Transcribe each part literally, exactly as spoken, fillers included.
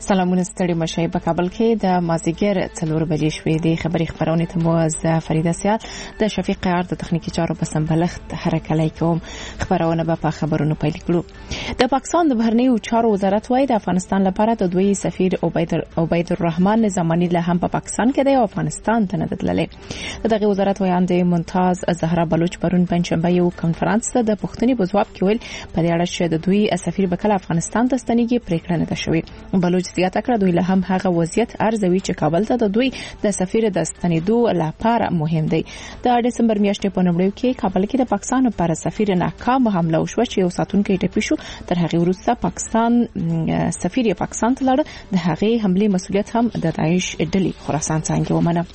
سلامونه ستړي مشي په کابل کې د مازیګر څلور بجې شوې د خبري خبرونه ته مو از فریده سیال د شفیق قیار د تخنیکی چارو په سمبلښت حرکت کوم خبرونه به په خبرونو پیل کړو د پاکستان د بهرنیو چارو وزارت وايي د افغانستان لپاره د دوی سفیر عبید عبید الرحمن زمانی له هم په پاکستان کې د افغانستان ته نه تللې دغه وزارت وایاند ممتاز زهرا بلوچ پرون پنځشنبه یو کانفرنس ته د پښتني په ځواب کې ویل په دې اړه چې د دوی سفیر به کله افغانستان ته ستنېږي پریکړه نه ده شوې بلوچ زیاته کړه دوی له هم هغه وضعیت ارزوي چې کابل ته د دوی د سفیر د ستنېدو لپاره مهم دی د دسمبر میاشتې په نومړیو کې کابل کې د پاکستان پر سفیر ناکام حمله وشوه چې یو ساتونکی ټپي شو تر هغه وروسته پاکستان سفیر پاکستان ته لاړ د هغه حمله مسؤلیت هم د داعش ډلې خراسان څنګه ومنه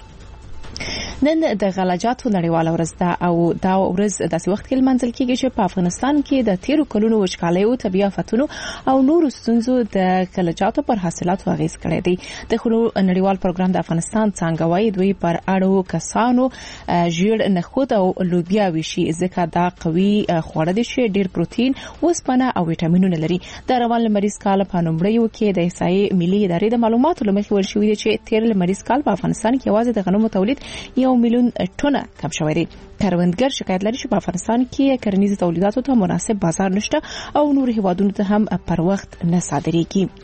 نن د غلاجاتو نړیواله ورځ ده او دا ورځ داسې وخت کې منځل کېږي چې په افغانستان کې د تیرو کلونو وچکالیو طبيعي آفتونو او نورو ستونزو د غلاجاتو پر حاصلاتو اغیز کړی دی د خلو نړیوال پروګرام د افغانستان څنګه وایي دوی پر اړو کسانو ژیړ نخود او لوبیا وشي ځکه دا قوي خواړه دي چې ډیر پروتین اوسپنه او ویټامینونه لري د روان لمریز کال په نومړیو کې د احصایې ملي ادارې د معلوماتو لمخې ول شوې دي چې تیر لمریز کال په افغانستان کې یوازې د غنمو تولید یو میلیون ټنه کم شوی دی کروندګر شکایت لري چې په افغانستان کې کرنیز تولیداتو ته مناسب بازار نشته او نور هیوادونو ته هم پر وخت نه صادریږي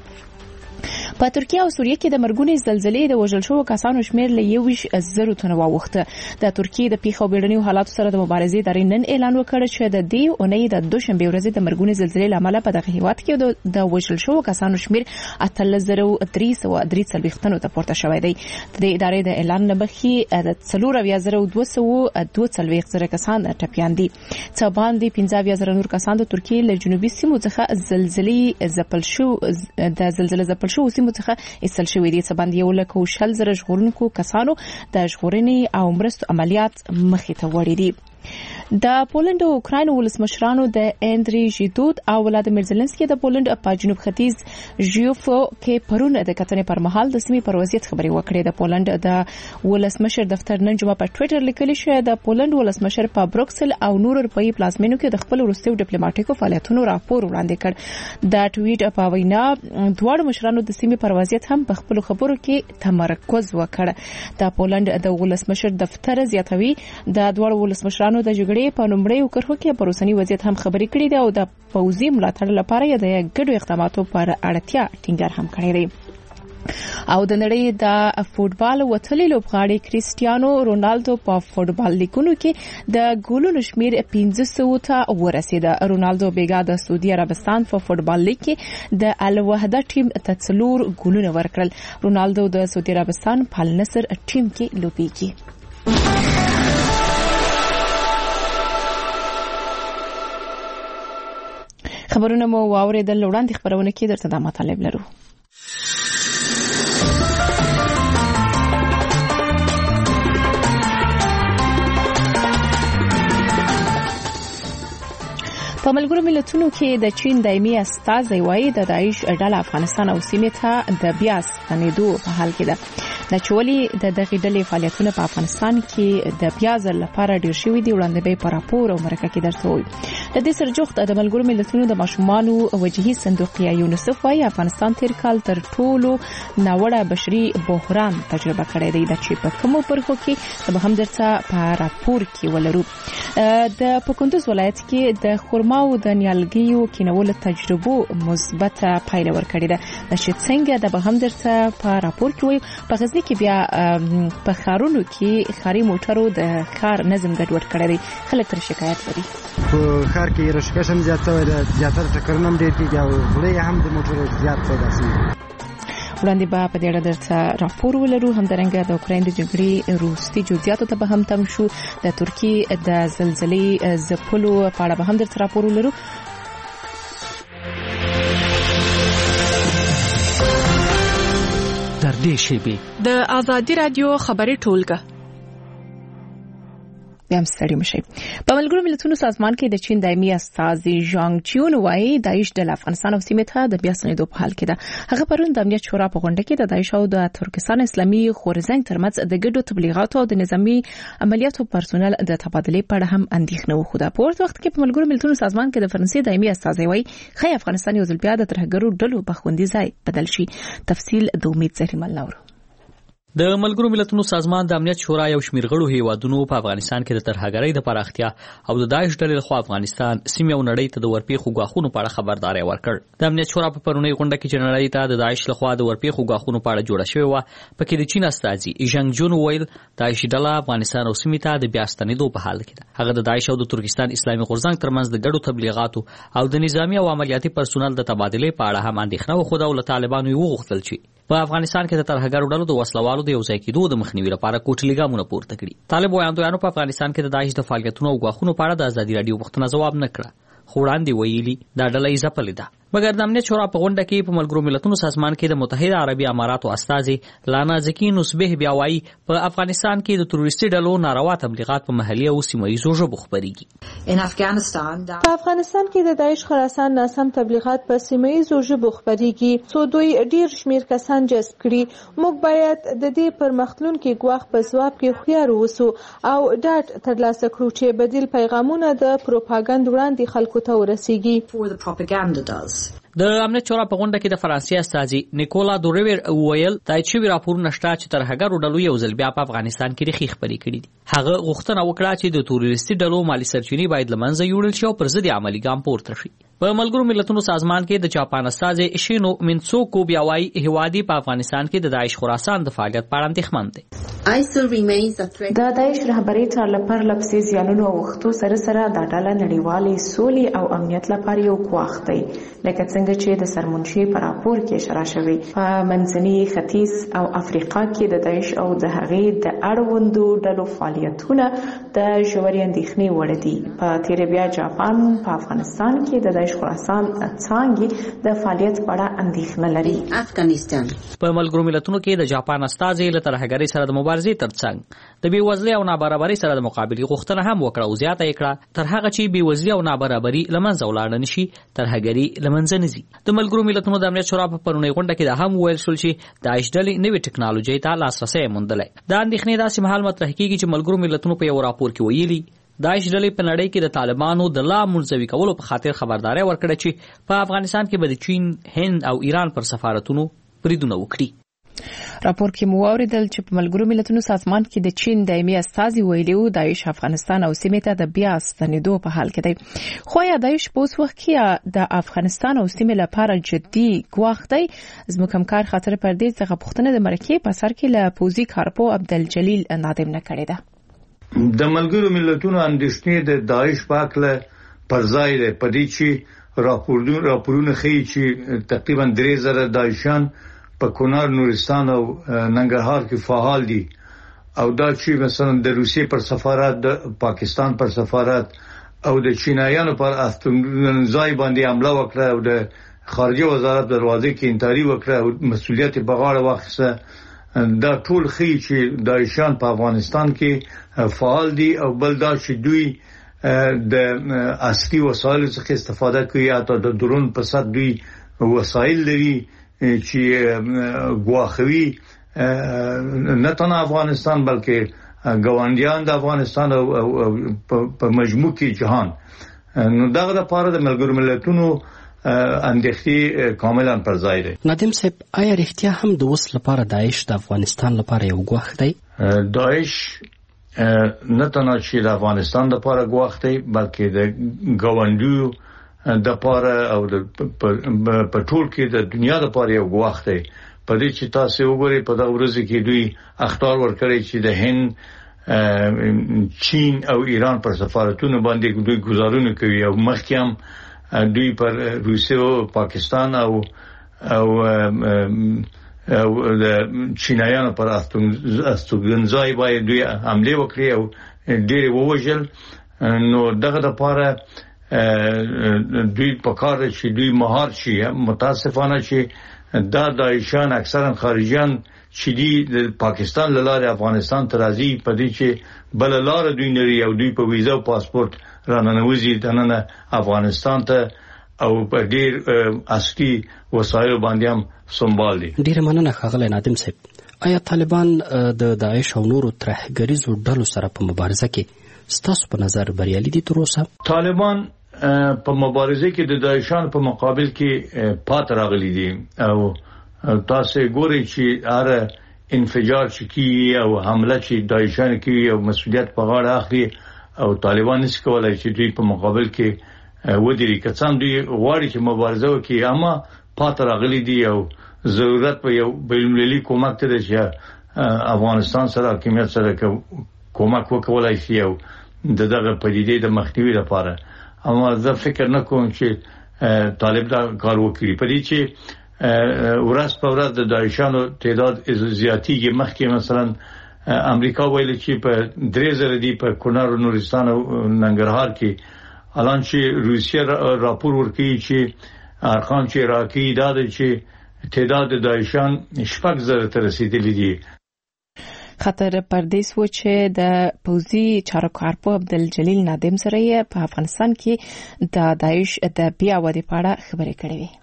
په ترکیه او سوریه کې د مرګونې زلزلې د وژل شوو کسانو شمیر له یو زرو تنه واوښته د ترکیه د پیښو بیړنیو حالاتو سره د مبارزې داري نن اعلان وکړ چې د دې اونۍ د دوشنبه ورځې د مرګونې زلزلې لامل په دغه هیواد کې د وژل شوو کسانو شمیر اتل زرو درې سوه درې څلوېښت ته پورته شوی دی د ادارې د اعلان نه مخکې د څلور اویا زره دوه سوه دوه څلوېښت زره کسان ټپیان دي څه باندې پنځه اویا زره نور کسان د ترکیه له جنوبي سیمو څخه زلزلې ځپل شو د زلزلې ځپل شو سیمو څخه ایستل شوی دي څه باندې یو لک او شل زره ژغورونکو کسانو د ژغورنې او مرستو عملیات مخې ته وړي دي د پولند او اوکراین ولسمشرانو د اندری ژیدود او ولادیمیر زيلنسکي د پولند په جنوب ختیځ ژیوفو کې پرون د کتنې پر مهال د سیمې پر وضعیت خبري وکړې د پولند د ولسمشر دفتر نن جمعه په ټوئیټر لیکلی چې د پولند ولسمشر په بروکسل او نور اروپאי پلازمینو کې د خپل وروستیو ډیپلوماټیکو فعالیتونو راپور وړاندې کړ د ټویټ په وینا دواړو مشرانو د سیمې پر وضعیت هم په خپل خبرو کې تمرکز وکړ د پولند د ولسمشر دفتر زیاتوي د دواړو ولسمشرانو د جګړې په نومړیو کرخو کې پر اوسنی وضعیت هم خبري کړې ده او د پوځي ملاتړ لپاره یې د ګډو اقداماتو پر اړتیا ټینګار هم کړی دی او د نړۍ د فوتبال وتلې لوبغاړي کریسټیانو رونالدو په فوتبال لیګونو کې د ګولونو شمیر پنځه سوه ته ورسید رونالدو بیګا د سعودي عربستان په فوتبال لیګ کې د الوحده ټیم ته څلور ګولونه ورکړل رونالدو د سعودي عربستان په النصر ټیم کې لوبېږي خبرونه مو واوریدل وړاندې خبرونه کې درته د مطالب لرو په ملګرو ملتونو کې د چین دایمي استازی وايي د داعش ډله افغانستان او سیمې ته د بیا ستنېدو په حال کې ده د چولي د دغه ډلې فعالیتونه په افغانستان کې د بیا ځل لپاره ډیر شوي دي وړاندې به په راپور او مرکه کې درته وي د دې سرجوخت د ملګرو ملتونو د ماشومانو وجهي صندوقیا یونیسف وايي افغانستان تیر کال تر ټولو ناوړه بشري بحران تجربه کړی دی د چې په کومو برخو کې به هم درته په راپور کې ولرو د پکندوز ولایت کې د خرما او د نیالګیو کینولو تجربو مثبته پایله ورکړې ده چې څنګه د به هم درته په راپور کې وي په غزني کې بیا په خارونو کې خاري موټرو د خار نظم ګډوډ کړی دی خلک تر شکایت لري په خار کې رشکشم زیات شوی دی زیاتره ټکرونه هم ډېر کېږي او غلې هم د موټرو زیات پیدا شوي وړاندې به په دې اړه درته راپور ولرو همدارنګه د اوکراین د جګړې روسي جزئیاتو ته به هم تم شو د ترکیه د زلزلې ځپلو په اړه به هم درته راپور ولرو در دې شیبې د ازادي رادیو خبري ټولګه بیا هم ستړي مشي. په ملګرو ملتونو سازمان کې د چین دایمي استازي ژانګ چیون وايي داعش د افغانستان او سیمې ته د بیا ستنېدو په حال کې ده. هغه پرون د امنیت شورا په غونډه کې د داعش او د ترکستان اسلامي خورزنګ ترمنځ د ګډو تبلیغاتو او د نظامی عملیاتو پرسونل د تبادلې په اړه هم اندېښنه وښوده. په ورته وخت کې په ملګرو ملتونو سازمان کې د فرانسې دایمي استازي وايي خی افغانستان یو ځل بیا د ترهګرو ډلو په خوندي ځای بدل شي. تفصیل د امید زهرمل نور. د ملګرو ملتونو سازمان د امنیت شورا یو شمېر غړو هیوادونو په افغانستان کې د ترهګرۍ د پراختیا او د داعش ډلې لخوا افغانستان سیمه او نړۍ ته د ورپېښو غاښونو په اړه خبرداري ورکړ. د امنیت شورا په پرونی غونډه کې چې نړۍ ته د داعش لخوا د ورپېښو غاښونو په اړه جوړه شوې و، پکې د چین استازي ژانګ جون ویل داعش ډله افغانستان او سیمه ته د بیا ستنېدو په حال کې ده. هغه د داعش او د ترکستان اسلامي خورزنګ ترمنځ د ګډو تبلیغاتو او د نظامی او عملیاتي پرسونل د تبادلې په اړه هم اندېښنه وښوده او له طالبانو یې وغوښتل چې په افغانستان کې د ترهګرو ډلو د وسلوالو د یو ځای کېدو د مخنیوي لپاره کوټلي ګامونه پورته کړي. طالب وړاندویانو په افغانستان کې د داعش د فعالیتونو او غاښونو په اړه د ازادي راډیو پوښتنه ځواب نه کړه، خو وړاندې ویلي دا ډله یې ځپلې ده. مګر د امنیت شورا په غونډه کې په ملګرو ملتونو سازمان کې د متحده عربي اماراتو استازي لانا زکی نوسبه بیا وايي په افغانستان کې د تروریستي ډلو ناروا تبلیغات په محلي او سیمه‌ییزو ژبو خپرېږي. په افغانستان کې د داعش خراسان ناسم تبلیغات په سیمه‌ییزو ژبو خپرېږي، څو دوی ډیر شمیر کسان جذب کړي. موږ باید د دې پرمختلونکي ګواښ په ځواب کې خویار اوسو او ډاډ ترلاسه کړو چې بدیل پیغامونه د پروپاګاندا وړاندې خلکو ته ورسیږي. د امنیت شورا په غونډه کې د فرانسې استازي نیکولا دوریور ویل دا چې راپورونه شته چې ترهګرو ډلو یو ځل بیا په افغانستان کې رخي خپرې کړي دي. هغه غوښتنه وکړه چې د تروریستي ډلو مالی سرچینې باید له منځه یوړل شي او پر ضد عملي ګام پورته شي. په ملګرو ملتونو سازمان کې د جاپان استازي شینو مینسوکو بیا وايي هیوادي په افغانستان کې د داعش خراسان د فعالیت په اړه اندېښمن دي. د داعش رهبري تر لپاره لپسې زیانونو او وختو سره سره د ډله نړیوالې سولې او امنیت لپاره یو ګواښ دی، لکه څنګه چې د سرمنشي په راپور کې اشاره شوې. په منځني ختیځ او افریقا کې د داعش او د هغې د اړوندو ډلو فعالیتونه د ژورې اندېښنې وړ دي. په تیر بیا جاپان په افغانستان کې د داعش خراسان څانګې د فعالیت په اړه اندېښنه لري. افغانستان په ملګرو ملتونو کې د جاپان استازي له ترهګرۍ سره د مبارزې ترڅنګ د بېوزلۍ او نابرابرۍ سره د مقابلې غوښتنه هم وکړه او زیاته یې کړه تر هغه چې بېوزلي او نابرابري له منځه ولاړه نه شي ترهګري له منځه نه ځي. د ملګرو ملتونو د امنیت شورا په پرونی غونډه کې دا هم وویل شول چې داعش ډلې نوې ټکنالوژۍ ته لاسرسی موندلی. دا اندېښنې داسې مهال مطرح کېږي چې ملګرو ملتونو په یو راپور کې ویلي داعش ډلې په نړۍ کې د طالبانو د لا منزوي کولو په خاطر خبرداري ورکړه چې په افغانستان کې به د چین، هند او ایران پر سفارتونو بریدونه وکړي. راپور کې مو اوریدل چې په ملګرو ملتونو سازمان کې د چین دایمي استازي ویلي وو داعش افغانستان او سیمې ته د بیا ستنېدو په حال کې دی. خو یا داعش په اوس وخت کې د افغانستان او سیمې لپاره جدي ګواښ دی. زموږ همکار خاطر پردیز څخه پوښتنه د مرکې په سر کې له پوزي کارپو عبدالجلیل نادم نه کړې ده. د ملګرو ملتونو اندېښنې د داعش په اړه پر ځای ده، په دې چې راپورونه ښیي چې تقریبا درې زره داعشیان په کونړ، نورستان او ننګرهار کې فعال دي او دا چې مثلا د روسیې پر سفارت، د پاکستان پر سفارت او د چینایانو پر استوګنځای باندې حمله وکړه او د خارجه وزارت دروازې کې انتحاري وکړه او مسؤلیت په غاړه واخیسته. دا ټول ښیي چې داعشیان په افغانستان کې فعال دي او بل دا چې دوی د عصري وسایلو څخه استفاده کوي، حتی د درون په سر دوی وسایل لري چې ګواښوي نه تنها افغانستان بلکې ګاونډیان د افغانستان او په مجموع کې جهان. نو دغه لپاره د ملګرو ملتونو اندېښنې کاملا پر ځای دی. نادم صاحب، آیا رښتیا هم د اوس لپاره داعش د افغانستان لپاره یو ګواښ دی؟ داعش نه تنها چې د افغانستان لپاره ګواښ دی بلکې د ګاونډیو د پاره او د په ټول کې د دنیا لپاره یو ګواښ دی. په دې چې تاسو وګورئ په دا ورځ کې دوی اخطار ورکړي چې د هند، چین او ایران پر سفارتونو باندې دوی گزارونه کوي او مخکې هم دوی پر روسیه او پاکستان او او او د چینایانو پر استوګنځای باندې دوی حمله وکړي او ډېر ووژل. نو دغه لپاره دوی په کار چې دوی مهار شي. متاسفانه چې دا داعشان اکثرا خارجيان چې د پاکستان لاره افغانستان ته راځي په دې چې بل لار دوی نری او دوی په ویزا او پاسپورت راننوځي دنه افغانستان ته او په ډیر اصلي وسایل باندې هم سنبال دي. ډیر مننه ښاغلی نادم صاحب. آیا طالبان د داعش او نورو ترهګریزو ډلو سره په مبارزه کې ستاسو په نظر بریالي دي تر اوسه؟ طالبان په مبارزه کې د داعشان په مقابل کې پات راغلي دي او تاسو ګورئ چې اره انفجار چې کی او حمله چې داعشان کوي او مسؤلیت په غاړه اخلي او طالبان نس کولای چې دوی په مقابل کې ودري کڅان دوی غواړي چې مبارزه وکړي اما پات راغلي دي او ضرورت په یو بین‌المللي کومک ته چې افغانستان سره حکومت سره کومک وکولای شي او دغه پدیدې د مخنیوي لپاره. اما زه فکر نه کوم چې طالب دا کار وکړي په دې چې ورځ په ورځ د داعشانو تعداد زیاتیږي. مخکې مثلا امریکا ویل چې په درې زره دی په کونړ او نورستان او ننګرهار کې الان چې روسیه راپور ورکړي چې ارقام چې راکړي دا د چې تعداد د داعشان شپږ زره ته رسیدلی دي. خطر پردیس و چې د پوزي چارواکو عبدالجلیل نادم سره په افغانستان کې د داعش د بیا ودې په اړه خبرې کړې وي.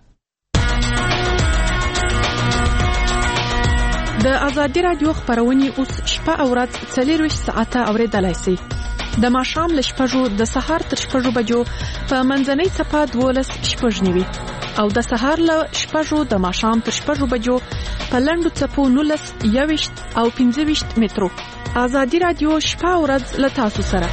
د ازادي رادیو خبرونه اوس شپه او ورځ څلور ساعته اوریدلای شئ. د ماښام له شپږو د سهار تر شپږو بجو په منځنۍ صفه دولس شپږ نیوي او د سهار له شپږو د ماښام تر شپږو بجو په لنډو څپو نولس یوویشت او پنځه ویشت مترو. ازادي رادیو شپه او ورځ له تاسو سره.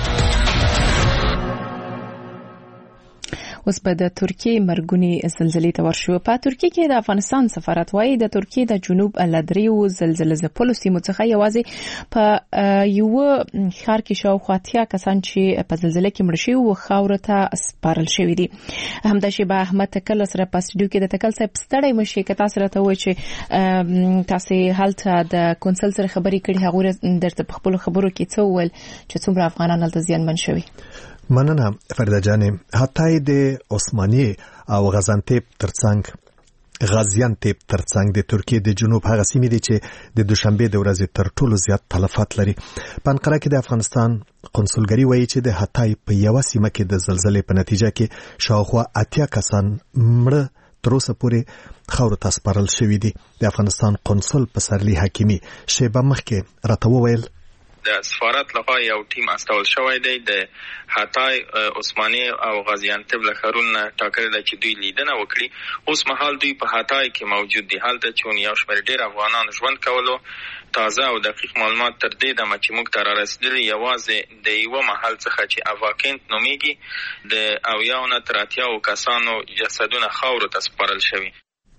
اوس په د ترکیې مرګونی زلزلې ته ورشو. په ترکیې کې د افغانستان سفارت وايي د ترکیې د جنوب لدریو زلزلې ځپلو سیمو څخه یوازې په یو ښار کې شاوخوا اتیا کسان چې په زلزلې کې مړ شوي وو خاورو ته سپارل شوي دي. همداشبه احمد تکل سره په سټډیو کې د تکل صاحب ستړی مشي که تاسو راته وایي چې تاسو هلته د کونسل سره خبرې کړې هغه درته په خپل خبرو کې څه وویل چې څومره افغانان هلته زیانمن شوي؟ مننه فرده جانې. حتی د عثماني او غزانتیب ترڅنګ غازیانتیب ترڅنګ د ترکیې د جنوب هغه سیمې دي چې د دوشنبه د ورځې تر ټولو زیات تلفات لري. په انقره کې د افغانستان قونسلګري وایي چې د حتی په یو سیمه کې د زلزلې په نتیجه کې شاوخوا اتیا کسان مړه تر اوسه پورې خاورو ته سپارل شوي دي. د افغانستان قونسل پسرلی حکیمی شیبه مخکې راته وویل د سفارت لخوا یو ټیم استول شوی دی د حتی عثماني او غازیانتب له ښارونو ټاکلي ده چې دوی لیدنه وکړي. اوس مهال دوی په حتی کې موجود دي. هلته چې یو شمېر ډېر افغانان ژوند کولو تازه او دقیق معلومات تر دې دمه چې موږ ته رارسېدلي یوازې د یوه محل څخه چې افاکینت نومیږي د اویاو نه تر اتیاو کسانو جسدونه خاورو ته سپارل شوي.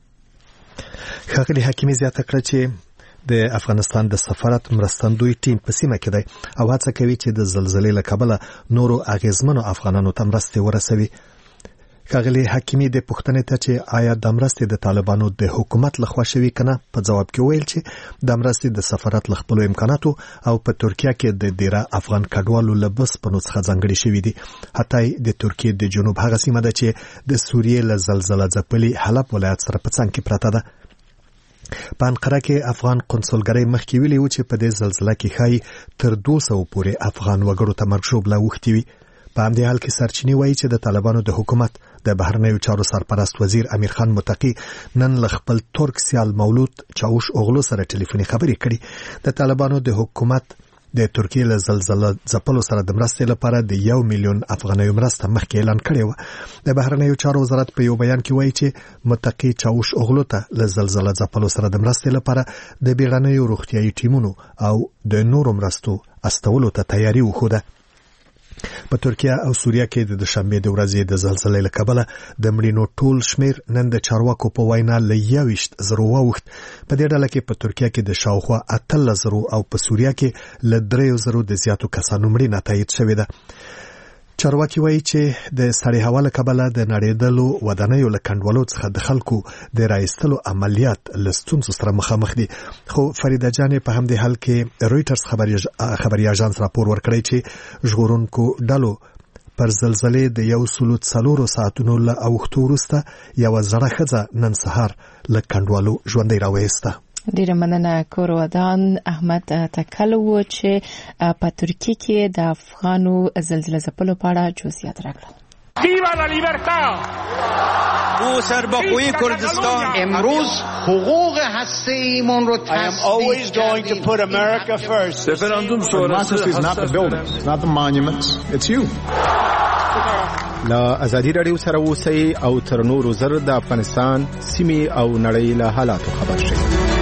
ښاغلي حکیمي زیاته کړه چې د افغانستان د سفارت مرستندوی ټیم په سیمه کې دی او هڅه کوي چې د زلزلې له کبله نورو اغیزمنو افغانانو ته مرستې ورسوي. ښاغلي حکیمي د پوښتنې ته چې آیا د مرستې د طالبانو د حکومت لخوا شوي کنه په جواب کې ویل چې د مرستې د سفارت له خپلو امکاناتو او په ترکیه کې د ډیره افغان کډوالو له بسپنو څخه ځانګړي شوي دي. حتی د ترکیې د جنوب هغه سیمه ده چې د سوریې له زلزله ځپلي حلب ولایت سره په څنګ کې پراته ده. په انقره کې افغان قونسلګرۍ مخکې ویلي و چې په دې زلزله کې ښایي تر دوه سوه پورې افغان وګړو ته مرګ ژوبله اوښتي وي. په همدې حال کې سرچینې وایي چې د طالبانو د حکومت د بهرنیو چارو سرپرست وزیر امیر خان متقي نن له خپل ترک سیال مولود چاوش اوغلو سره ټلیفوني خبرې کړي. د طالبانو د حکومت د ترکیې له زلزله ځپلو سره د مرستې لپاره د یو میلیون افغانیو مرسته مخکې اعلان کړې وه. د بهرنیو چارو وزارت په یو بیان کې وایي چې متقي چاوش اوغلو ته له زلزله ځپلو سره د مرستې لپاره د بیړنیو روغتیایي ټیمونو او د نورو مرستو استولو ته تیاري وښوده. په ترکیه او سوریه کې د دوشنبه د ورځې د زلزلې له کبله د مړینو ټول شمیر نن د چارواکو په وینا له یوویشت زرو واوښت. په دې ډله کې په ترکیه کې د شاوخوا اتلس زرو او په سوریه کې له دریو زرو د زیاتو کسانو مړینه تایید شوې ده. چارواکي وایي چې د سړې هوا له کبله د نړېدلو ودانیو له کنډوالو څخه د خلکو د راایستلو عملیات له ستونزو سره مخامخ دي. خو فریده جانې په همدې حال کې رویټرز خبري اژانس راپور ورکړی چې ژغورونکو ډلو پر زلزلې د یو سلو څلورو ساعتونو له اوښتو وروسته یوه زړه ښځه نن سهار له کنډوالو ژوندۍ راویسته. ډیره مننه. کور ودان احمد تکل و چې په ترکیه کې د افغانو زلزلې ځپلو په اړه جزئیات راکړل. ویوا لا لیبرتا او سربخوی کردستان امروز حقوق هسته‌ایمون رو تصدیق کردیم. رفراندوم شورای is not the buildings, it's not the monuments, it's you. لا ازادي رادیو سره اوسئ او تر نورو زر د افغانستان سیمې او نړۍ له حالاتو خبر شئ.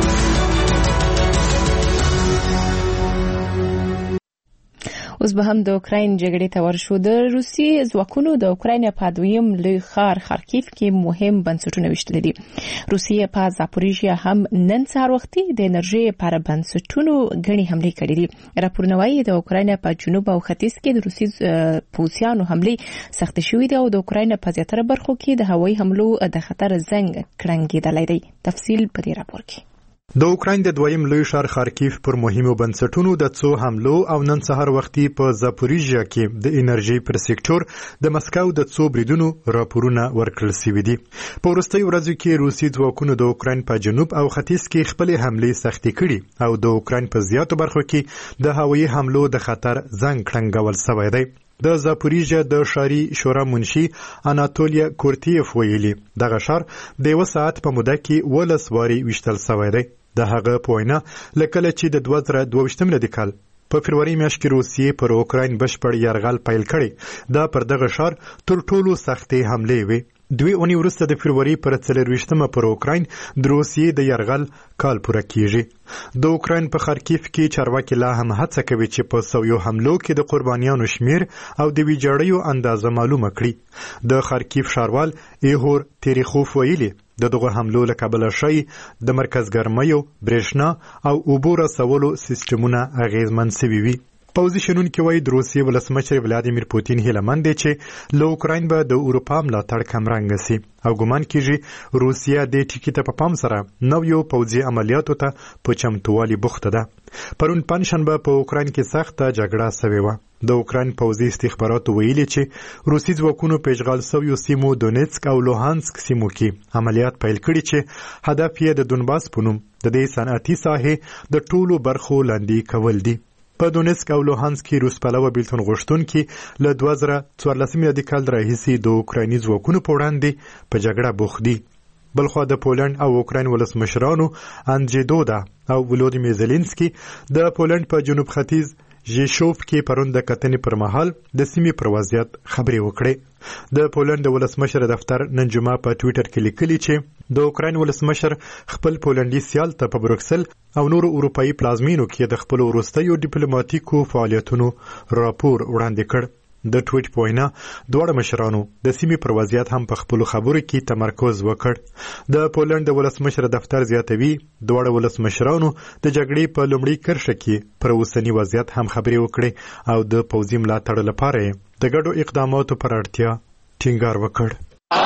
اوس به هم د اوکراین جګړې ته ورشو. د روسي ځواکونو د اوکراین په دویم لوی ښار خارکیف کې مهم بنسټونه وشتل دي. روسیه په زاپوریژیا هم نن سهار وختي د انرژي پر بنسټونو غني حمله کړې دي. راپورونه وايي د اوکراین په جنوب او ختیځ کې د روسي پوځیانو حمله سخت شوې ده او د اوکراین په زیاتره برخو کې د هوایي حملو د خطر زنګ کړنګېدلی دی. تفصیل په دې راپور کې. د اوکراین د دویم لوی ښار خارکیف پر مهمو بنسټونو د څو حملو او نن سهار وختي په زاپوریژیا کې د انرژي پر سېکټور د مسکو د څو بریدونو راپورونه ورکړل شوي دي. په وروستیو ورځو کې روسي ځواکونو د اوکراین په جنوب او ختیځ کې خپلې حملې سختې کړي او د اوکراین په زیاتو برخو کې د هوایي حملو د خطر زنګ کړنګول شوی دی. د زاپوریژیا د شاري شورا منشي اناتولیا کورتیف ویلي دغه ښار د یو ساعت په موده کې ولس واري وشتل شوی دی. د هغه په وینا لکه چې د دوه زره دوه ویشتم د کال په فروری میاشت کې روسیې پر اوکراین بشپړ یرغل پیل کړی دا پر دغه ښار تر ټولو سختې حملې وي. دوی اونۍ وروسته د فروری پر څلرویشتمه پر اوکراین د روسیې د یرغل کال پوره کیږي. د اوکراین په خارکیف کې چارواکي لا هم هڅه کوي چې په سویو حملو کې د قربانیانو شمیر او د ویجاړیو اندازه معلومه کړي. د خارکیف ښاروال ایهور تریخوف ویلي د دغه حملو له کبله شي د مرکز ګرمیو برېښنا او اوبو رسولو سیستمونه اغیزمن شوي وي. پوځي شنونکي وایي د روسیې ولسمشر ولادیمیر پوتین هیله مند دی چې له اوکراین به د اروپا ملاتړ کمرنګه سي او ګمان کیږي روسیه د ټیکي ته په پام سره نویو پوځي عملیاتو ته په چمتووالي بوخته ده. پرون پنځشنبه په اوکراین کې سخته جګړه شوې وه. د اوکراین پوځي استخباراتو ویلي چې روسي ځواکونو په اشغال شویو سیمو دونیتسک او لوهانسک سیمو کې عملیات پیل کړي چې هدف یې د دونباس په نوم د دې صنعتي ساحې د ټولو برخو لاندې کول دي. په دونیتسک او لوهانسک کې روس پلوه بیلتون غوښتونکي له دوه زره څوارلسم میلادي کال راهیسې د اوکرایني ځواکونو په وړاندې په جګړه بوخت دي. بلخوا د پولند او اوکراین ولسمشرانو انجی دودا او ولودیمیر زيلنسکي د پولند په جنوب ختیځ ژیشوف کې پرون د کتنې پر مهال د سیمې پر وضعیت خبرې وکړې. د پولند د ولسمشر دفتر نن جمعه په ټویټر کې لیکلي چې د اوکراین ولسمشر خپل پولندي سیال ته په بروکسل او نورو اروپایي پلازمینو کې د خپل وروستیو ډیپلوماټیکو فعالیتونو راپور وړاندې کړ. د ټویټ په وینا دواړه مشرانو د سیمې پر وضعیت هم په خپلو خبرو کې تمرکز وکړ. د پولند د ولسمشر دفتر زیاتوي دواړه ولسمشرانو د جګړې په لومړۍ کرښه کې پر اوسني وضعیت هم خبرې وکړې او د پوځي ملاتړ لپاره د ګډو اقداماتو پر اړتیا ټینګار وکړ.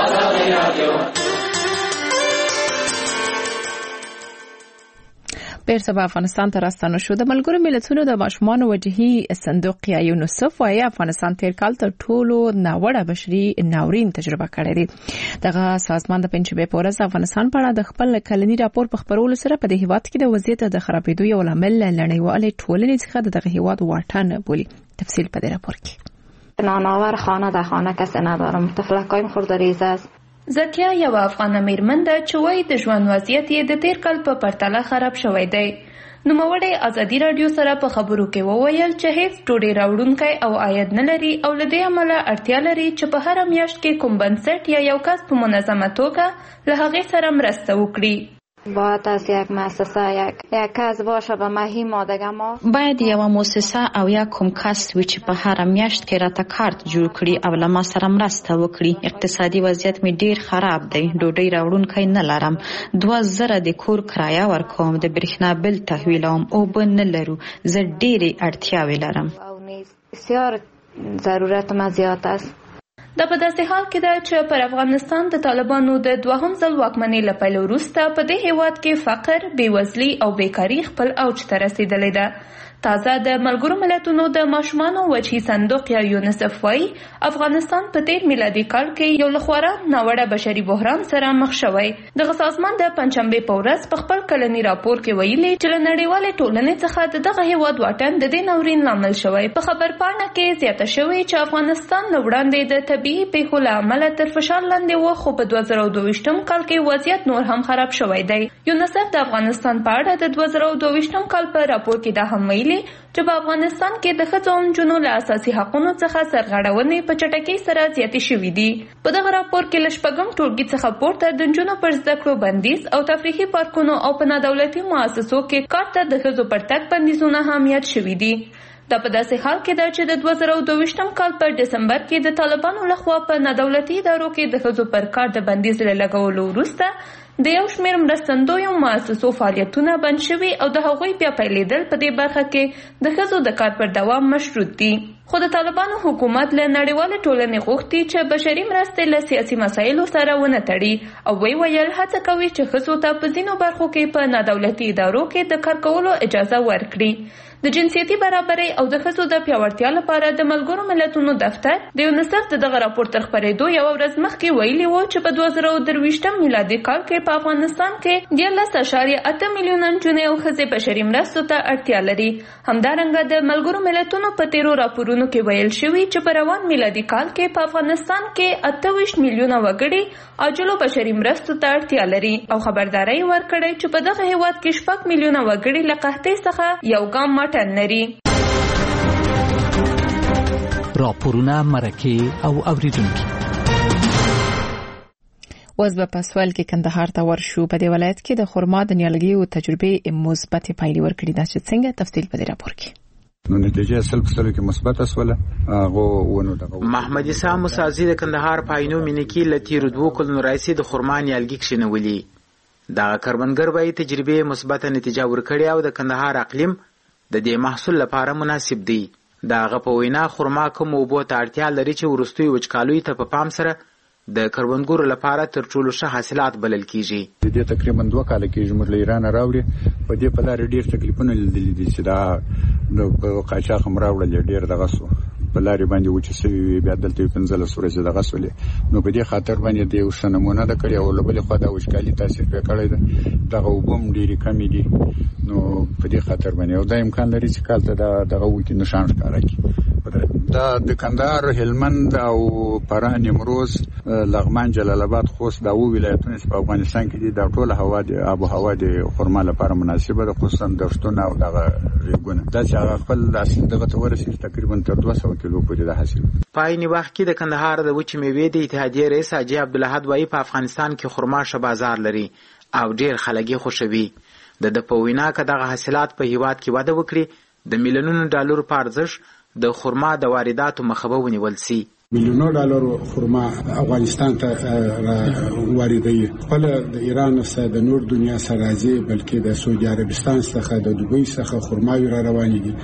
بیرته به افغانستان ته راستانه شو. د ملګرو ملتونو د ماشومانو وجهي صندوق یا یونیسف وايي افغانستان تیر کال تر ټولو ناوړه بشري ناورین تجربه کړې ده. دغه سازمان د پنځشنبه په ورځ افغانستان په اړه د خپل کلنی راپور په خبرولو سره په دې هیواد کې د وضعیت د خرابېدو یو لامل لړنیوالې ټولنې څخه دغه هیواد واټن بولي. تفصیل په دې راپور کې. نانآور خانه در خانه کسی ندارم. طفلکایم خردریزه است. زکیه یو افغان میرمن ده چې وایي د ژوند وضعیت یې د تیر کال په پرتله خراب شوی دی. نوموړی ازادي رادیو سره په خبرو کې وویل چې هیڅ ډوډۍ راوړونکی او عاید نه لري او له دې امله اړتیا لري چې په هره میاشت کې کوم بنسټ یا یو کس په منظمه توګه له هغې سره مرسته وکړي. باید از یک مؤسسه یک یک کس باشه به مهی مادگه ما باید یو مؤسسه او یا کوم کس وي چې په هر میاشت کې راته کارت جوړ کړي او له ما سره مرسته وکړي. اقتصادي وضعیت می ډیر خراب دی. ډوډۍ راوړونکی نه لرم. دوه زره د کور کرایه ورکوم. د برېښنا بل تحویلوم. اوبه نه لرو. زه ډېرې اړتیاوې لرم. بسیار ضرورت ما زیات است. دا په داسې حال کې ده چې پر افغانستان د طالبانو د دوهم ځل واکمنۍ له پیل وروسته په دې هیواد کې فقر، بېوزلي او بیکاري خپل اوج ته رسېدلې ده. تازه د ملګرو ملتونو د ماشومانو وجهي صندوق یا یونیسف وايي افغانستان په تیر میلادي کال کې یو لخواره ناوړه بشري بحران سره مخ شوی. دغه سازمان د پنځشنبه په ورځ په خپل کلني راپور کې ویلي چې له نړیوالې ټولنې څخه دغه هیواد واټن د دې ناورین لامل شوی. په خبرپاڼه کې زیاته شوی چې افغانستان له وړاندې د طبیعي پیښو له امله تر فشار لاندې و، خو په دوه زره او دوه کال کې وضعیت نور هم خراب شوی دی. یونیسف د افغانستان په اړه د دوه زره او دوه کال په راپور کې دا هم ویلي چې په افغانستان کې د ښځو او نجونو له اساسي حقوقو څخه سرغړونې په چټکۍ سره زیاتې شوې دي. په دغه راپور کې له شپږم ټولګي څخه پورته د نجونو پر زده کړو بندیز او تفریحي پارکونو او په نادولتي مؤسسو کې کار ته د ښځو پر تګ بندیزونه هم یاد شوي دي. دا په داسې حال کې ده چې د دوه زره او دوه کال په دسمبر کې د طالبانو لخوا په نادولتي ادارو کې د ښځو پر کار د بندیز له لګولو وروسته د یو شمېر مرستندویو مؤسسو فعالیتونه بند شوي او د هغوی بیا پیلېدل په دې برخه کې د ښځو د کار پر دوام مشروط دي. خو د طالبانو حکومت له نړیوالې ټولنې غوښتي چې بشري مرستې له سیاسي مسایلو سره ونه تړي او وی ویل هڅه کوي چې ښځو ته په ځینو برخو کې په نادولتي ادارو کې د کار کولو اجازه ورکړي. د جنسیتي برابرۍ او د ښځو د پیاوړتیا لپاره د ملګرو ملتونو دفتر د یونیسف د دغه راپور تر خپرېدو یوه ورځ مخکې ویلي و چې په دوه زره او درویشتم میلادي کال کې په افغانستان کې دیارلس اعشاریه اته میلیونه نجونې او ښځې بشري مرستو ته اړتیا لري. همدارنګه د ملګرو ملتونو په تیرو راپورونو کې ویل شوي چې په روان میلادي کال کې په افغانستان کې اته ویشت میلیونه وګړي عاجلو بشري مرستو ته اړتیا لري او خبرداری ورکړی چې په دغه هیواد کې شپږ میلیونه وګړي له قحطۍ څخه یو ګام مټن لري. راپورونه مرکه او اوریدونکي اوس به په سوال کې کندهار ته ورشو. په دې ولایت کې د خرما د نیالګي او تجربې مثبت پایلې ورکړي. دا چې څنګه تفصیل په دې راپور کې نو نتیجه اصل په سره کې مثبت اسوله هغه ونه دغه محمد عیسی مسازی د کندهار پاینو منکی لتیر دوه کلونو رئیس د خرما نیالګي کښینولي. دا کاربنګر وایي تجربې مثبت نتیجه ورکړي او د کندهار اقلیم د دې محصول لپاره مناسب دی. دا غو وینا خرما کوم اوبو ته اړتیا لري چې ورستوي وچکالوي ته په پام سره د کروندګرو لپاره تر ټولو ښه حاصلات بلل کیږي. د دې تقریبا دوه کال کې زموږ له ایران راوړي په دې په لار ډیر تکلیفونه لیدل دي چې دا د قاچاق مراوړل ډیر دغه سو په لار باندې و چې سوي بیا دلته پنځله سورې دغه سولې نو په دې خاطر باندې د یو شنمونه د کړی او لبل خو دا وچکالي تاثیر وکړی ده دغه وبم ډیری کمی دي نو په دې خاطر باندې او دا امکان لري چې کال ته دغه وکی نشان ښکارا کی دا د کندهار هلمند او فراه نیمروز لغمان جلال آباد خوست دا و ولایتونه په افغانستان کې دي دا ټول هوا د آب او هوا د خرما لپاره مناسبه ده خصوصا دښتونه او دغه ریګونه دا چې هغه خپل اصل دغه تورسي تقریبا تر دوه سوه کیلو پورې د حاصل. پایني وخت کې د کندهار د وچې میوې د اتحادیې رئیس حاجی عبدالحد وایي په افغانستان کې خرما ښه بازار لري او ډیر خلک یې خوښوي. د د په وینا که دغه حاصلات په هیواد کې وده وکړي د میلیونونو ډالرو په ارزښت د خرما د وارداتو مخه به ونیول سي. میلیونو ډالرو خرما افغانستان ته واردوي. خپل د ایران سره د نور دنیا سره راځي بلکې د سعودي عربستان څخه د دوبۍ څخه خرماوي را روانې دي.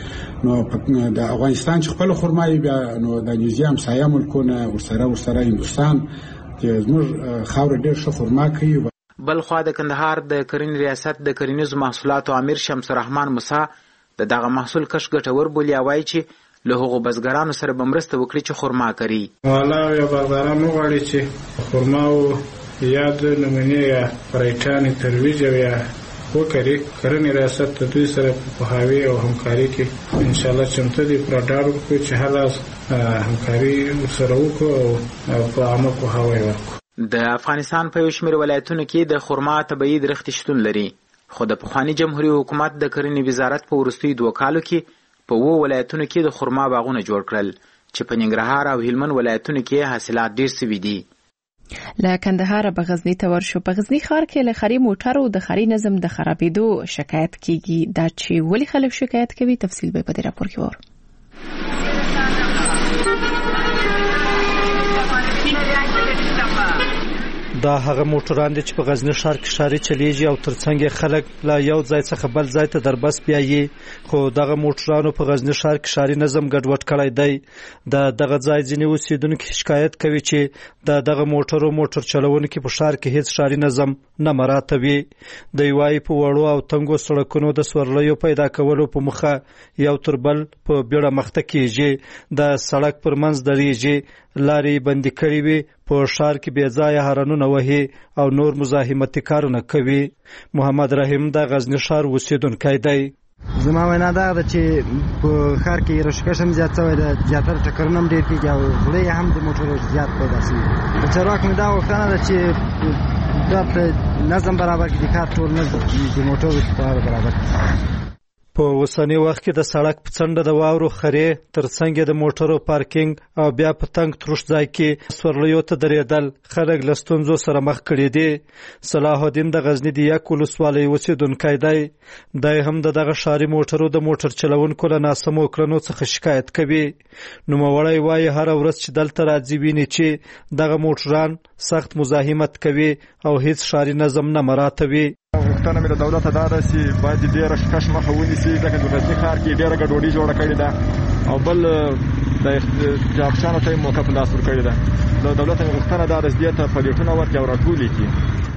نو د افغانستان چې خپل خرماوي بیا نو د نيزيام سایه ملکونه ورسره ورسره هندستان چې زموږ خاور ډېر ښه خرما کوي. بل خو د کندهار د کرنې ریاست د کرنیزو محصولاتو امیر شمس الرحمن موسی د دغه محصول کښ ګټور بولي وایي چې له هغو بزګرانو سره به مرسته وکړي چې خرما کوي. والا یا بازارانو غواړي چې خرما او یا د نمونې یا پرایټانې ترویج یا وکړي. کرنې ریاست د دوی سره په پوهاوي او همکاري کې انشاءالله چمتو دي پراډار وکړي چې هله همکاري ورسره وکړو او په عامه پوهاوی ورکړو. د افغانستان په یو شمېر ولایتونو کې د خرما طبیعي درختې شتون لري خو د پخواني جمهوریت حکومت د کرنې وزارت په وروستیو دوه کالو کې په وو ولایتونو کې د خرما باغونه جوړ کړل چې په ننګرهار او هلمند ولایتونو کې حاصلات ډیر سوي دي. له کندهار به غزنی ته ورشو. په غزنی ښار کې له خري موټرو د خري نظم د خرابېدو شکایت کیږي. دا چې ولې خلک شکایت کوي تفصیل به په دې راپور کې وره. دا هغه موټران دي چې په غزنی ښار کې ښاري چلیږي او ترڅنګ یې خلک له یو ځای څخه بل ځای ته دربس بیایي، خو دغه موټرانو په غزنی ښار کې ښاري نظم ګډوډ کړی دی. د دغه ځای ځینې اوسیدونکي شکایت کوي چې د دغه موټرو موټر چلوونکي په ښار کې هیڅ ښاري نظم نه مراعاتوي. دوی وایي په وړو او تنګو سړکونو د سورلیو پیدا کولو په موخه یو تر بل په بیړه مخته کیږي، د سړک پر منځ درېږي، لارې بندي کړې وي، په ښار کې بې ځایه هارنونه وهي او نور مزاحمتي کارونه کوي. محمد رحیم د غزنی ښار اوسیدونکی دی. زما وینا دا ده چې په ښار کې رشکش هم زیات شوی دی، زیاتره ټکرونه هم ډېر کېږي او غلې هم د موټرو زیات پیدا شوي. د چارواکو مې دا غوښتنه ده چې دا نظم برابر کړي، د کار ټول نظم د موټرو په برابر کړي. په اوسنی وخت کې د سړک په څنډه د واورو خرې، ترڅنګ د موټرو پارکینګ او بیا په تنګ تروش ځای کې سورلیو ته درېدل خلک له ستونزو سره مخ کړي دي. صلاح الدین د غزني د یک ولسوالۍ اوسیدونکی دی. دی هم د دغه ښاري موټرو د موټر چلوونکو له ناسمو کړنو څخه شکایت کوي. نوموړی وایي هره ورځ چې دلته راځي ویني چې دغه موټران سخت مزاحمت کوي او هیڅ ښاري نظم نه مراعاتوي. غوښتنه مې د دولت دا ده چې باید د رشکش مخه ونیسي، ځکه د غزني ښار کې ډېره ګډوډي جوړه کړې ده او بل د جابشانو ته یې موقع په لاس ورکړې ده. د دولت غوښتنه دا ده چې دې ته پلیټونه ورکړي او راټولې کړي.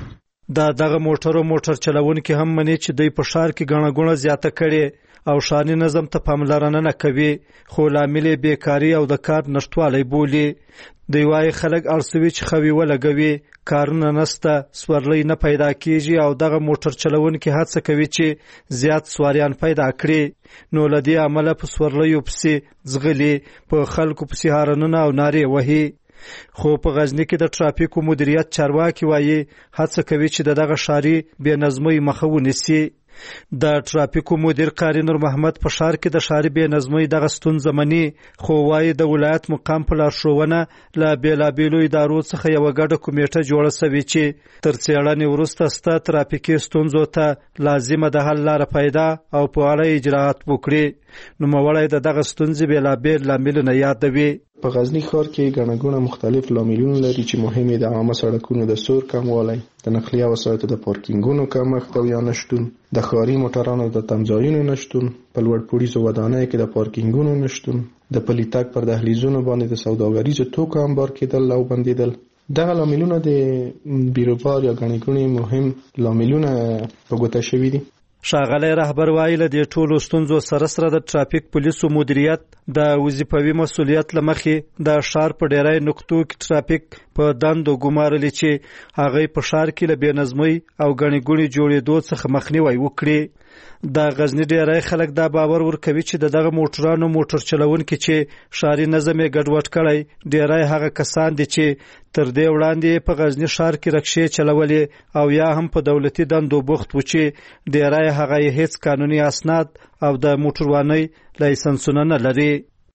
دا دغه موټرو موټر چلوونکي هم مني چې دوی په ښار کې ګڼه ګوڼه زیاته کړې او ښاري نظم ته پاملرنه نه کوي، خو لامل یې بیکاري او د کار نشتوالی بولي. دوی وایي خلک اړ سوي چې خوي ولګوي، کارونه نسته، سورلۍ نه پیدا کیږي او دغه موټر چلوونکي هڅه کوي چې زیات سواریان پیدا کړي، نو له دې امله په سورلیو پسې ځغلي، په خلکو پسې هارنونه او نارې وهي. خو په غزني کې د ټرافیکو مدیریت چارواکي وایي هڅه کوي چې دغه ښاري بې نظمۍ مخه ونیسي. د ټرافیکو مدیر قاری نور محمد په ښار کې د ښاري بې نظمۍ دغه ستونزه مني، خو وایي د ولایت مقام په لارښوونه له بېلابېلو ادارو څخه یوه ګډه کمیټه جوړه سوې چې تر څېړنې وروسته سته ترافیکي ستونزو ته لازمه د حل لاره پیدا او په اړه اجراات وکړي. نوموړی د دغه ستونزې بېلابېل لاملونه یادوي. په غزنی ښار کې ګڼه ګوڼه مختلف لاملونه لري چې مهم یې د عامه سړکونو د سور کموالی، د نقلیه وسایطو د پارکینګونو کمښت او یا نشتون، د ښاري موټرانو د تمځایونو نشتون، په لوړ پوړیزو ودانیو کې د پارکینګونو نشتون، د پلي تګ پر دهلیزونو باندې د سوداګریزو توکو انبار کېدل او بندېدل. دغه لاملونه د بیروبار یا ګڼې ګوڼې مهم لاملونه په ګوته شوي دي. ښاغلی رهبر وایي له دې ټولو ستونزو سره سره د ټرافیک پولیسو مدیریت د وظیفوي مسؤلیت له مخې د ښار په ډیری نقطو کې ټرافیک په دندو ګمارلي چې هغوی په ښار کې له بې نظمۍ او ګڼې ګوڼې جوړېدو څخه مخنیوی وکړي. د غزني ډیری خلک دا باور ورکوي چې د دغه موټرانو موټر چلوونکي چې ښاري نظم یې ګډوډ کړی ډیری هغه کسان دي چې تر دې وړاندې په غزني ښار کې رکشې چلولې او یا هم په دولتي دندو بوخت و چې ډیری هغه یې هیڅ قانوني اسناد او د موټروانۍ لایسنسونه نه لري.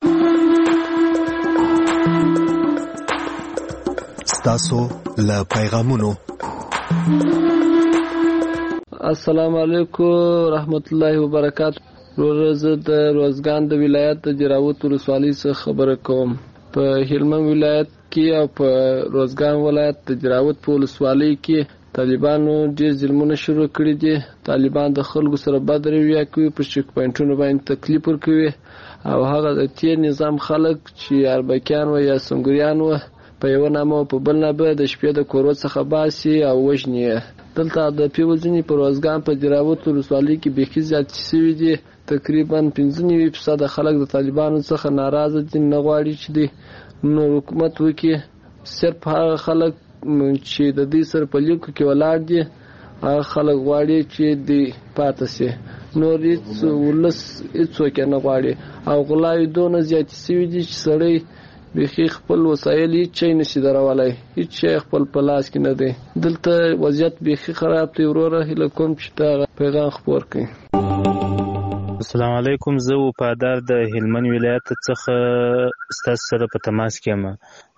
ستاسو له پیغامونو. السلام علیکم رحمت الله وبرکاته. روز د روزګان د ولایت د جراوت ولسوالۍ څخه خبره کوم. په هلمند ولایت کې او په روزګان ولایت د جراوت په ولسوالۍ کې طالبانو ډېر ظلمونه شروع کړي دي. طالبان د خلکو سره بد رویه کوي، په چک پوینټونو باندې تکلیف ورکوي او هغه د تیر نظام خلک چې اربکیان و یا سنګریان و په یو نامه په بل نه به د شپې د کورو څخه باسي او وژني. دلته د پیوځنی په روزګان په جراوت ولسوالۍ کې بیخي زیات شوي دي. تقریبا پنځه نوي فیصد خلک د طالبانو څخه ناراضه دي، نه غواړي چې د نور حکومت وکړي. صرف هغه خلک چې د دې سره په لیکو کې ولاړ دي هغه خلک غواړي چې دی پاتې شي، نور هیڅ ولس هیڅوک نه غواړي. او غلاوې دونه زیاتې شوي دي چې سړی بیخي خپل وسایل هیڅ شی نشي درولی، هیڅ شی خپل په لاس کې نه دی. دلته وضعیت بیخي خراب دی. وروره هیله کوم چې دا پیغام خپور کړي. السلام علیکم. زه وفادار د هلمند ولایت څخه ستاسو سره په تماس کې یم.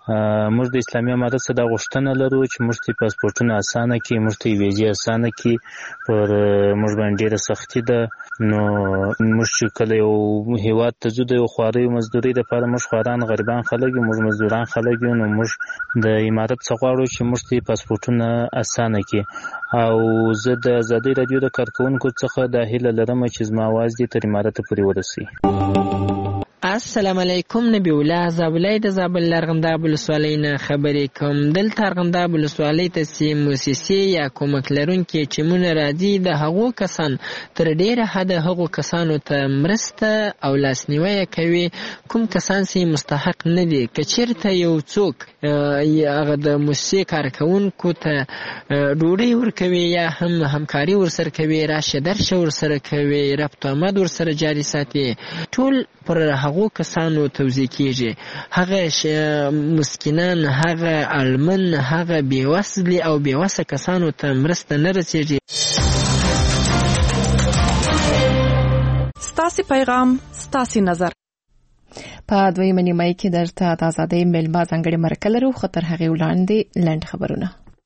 موږ د اسلامي امارت څخه دا غوښتنه لرو چې موږ ته پاسپورټونه اسانه کړي، موږ ته ویزې اسانه کړي. پر موږ باندې ډېره سختي ده. نو موږ چې کله یو هیواد ته ځو د یو خوارۍ مزدورۍ دپاره، موږ خواران غریبان خلک یو، موږ مزدوران خلک یو، نو موږ د امارت څخه غواړو چې موږ ته پاسپورټونه اسانه کړي. او زه د ازادۍ راډیو د کارکوونکو څخه دا هیله لرم چې زما اواز دې تر امارت پورې ورسوي. السلام علیکم. نبی الله زابلای د زابل لرغنداب ولسوالۍ نه خبرې کوم. دلته لرغنداب ولسوالۍ ته چې موسسې یا کومک لرونکي ټیمونه راځي، د هغو کسان تر ډېره حده هغو کسانو ته مرسته او لاسنیوی کوي کوم کسان چې مستحق نه دي. که چېرته یو څوک هغه د موسسې کارکوونکو ته ډوډۍ ورکوي یا هم همکاري ورسره کوي، راشه درشه ورسره کوي، ربط آمد ورسره جاري ساتي، ټول پر هغو کسانو توزیع کیږي. هغه مسکینان، هغه اړمن، هغه بېوزلي او بېوسه کسانو ته مرسته نه رسیږي. ستاسې پیغام، ستاسې نظر. په دویمه نیمایي کې درته د ازادۍ میلمه ځانګړې مرکه لرو، خو تر هغې وړاندې لنډ خبرونه.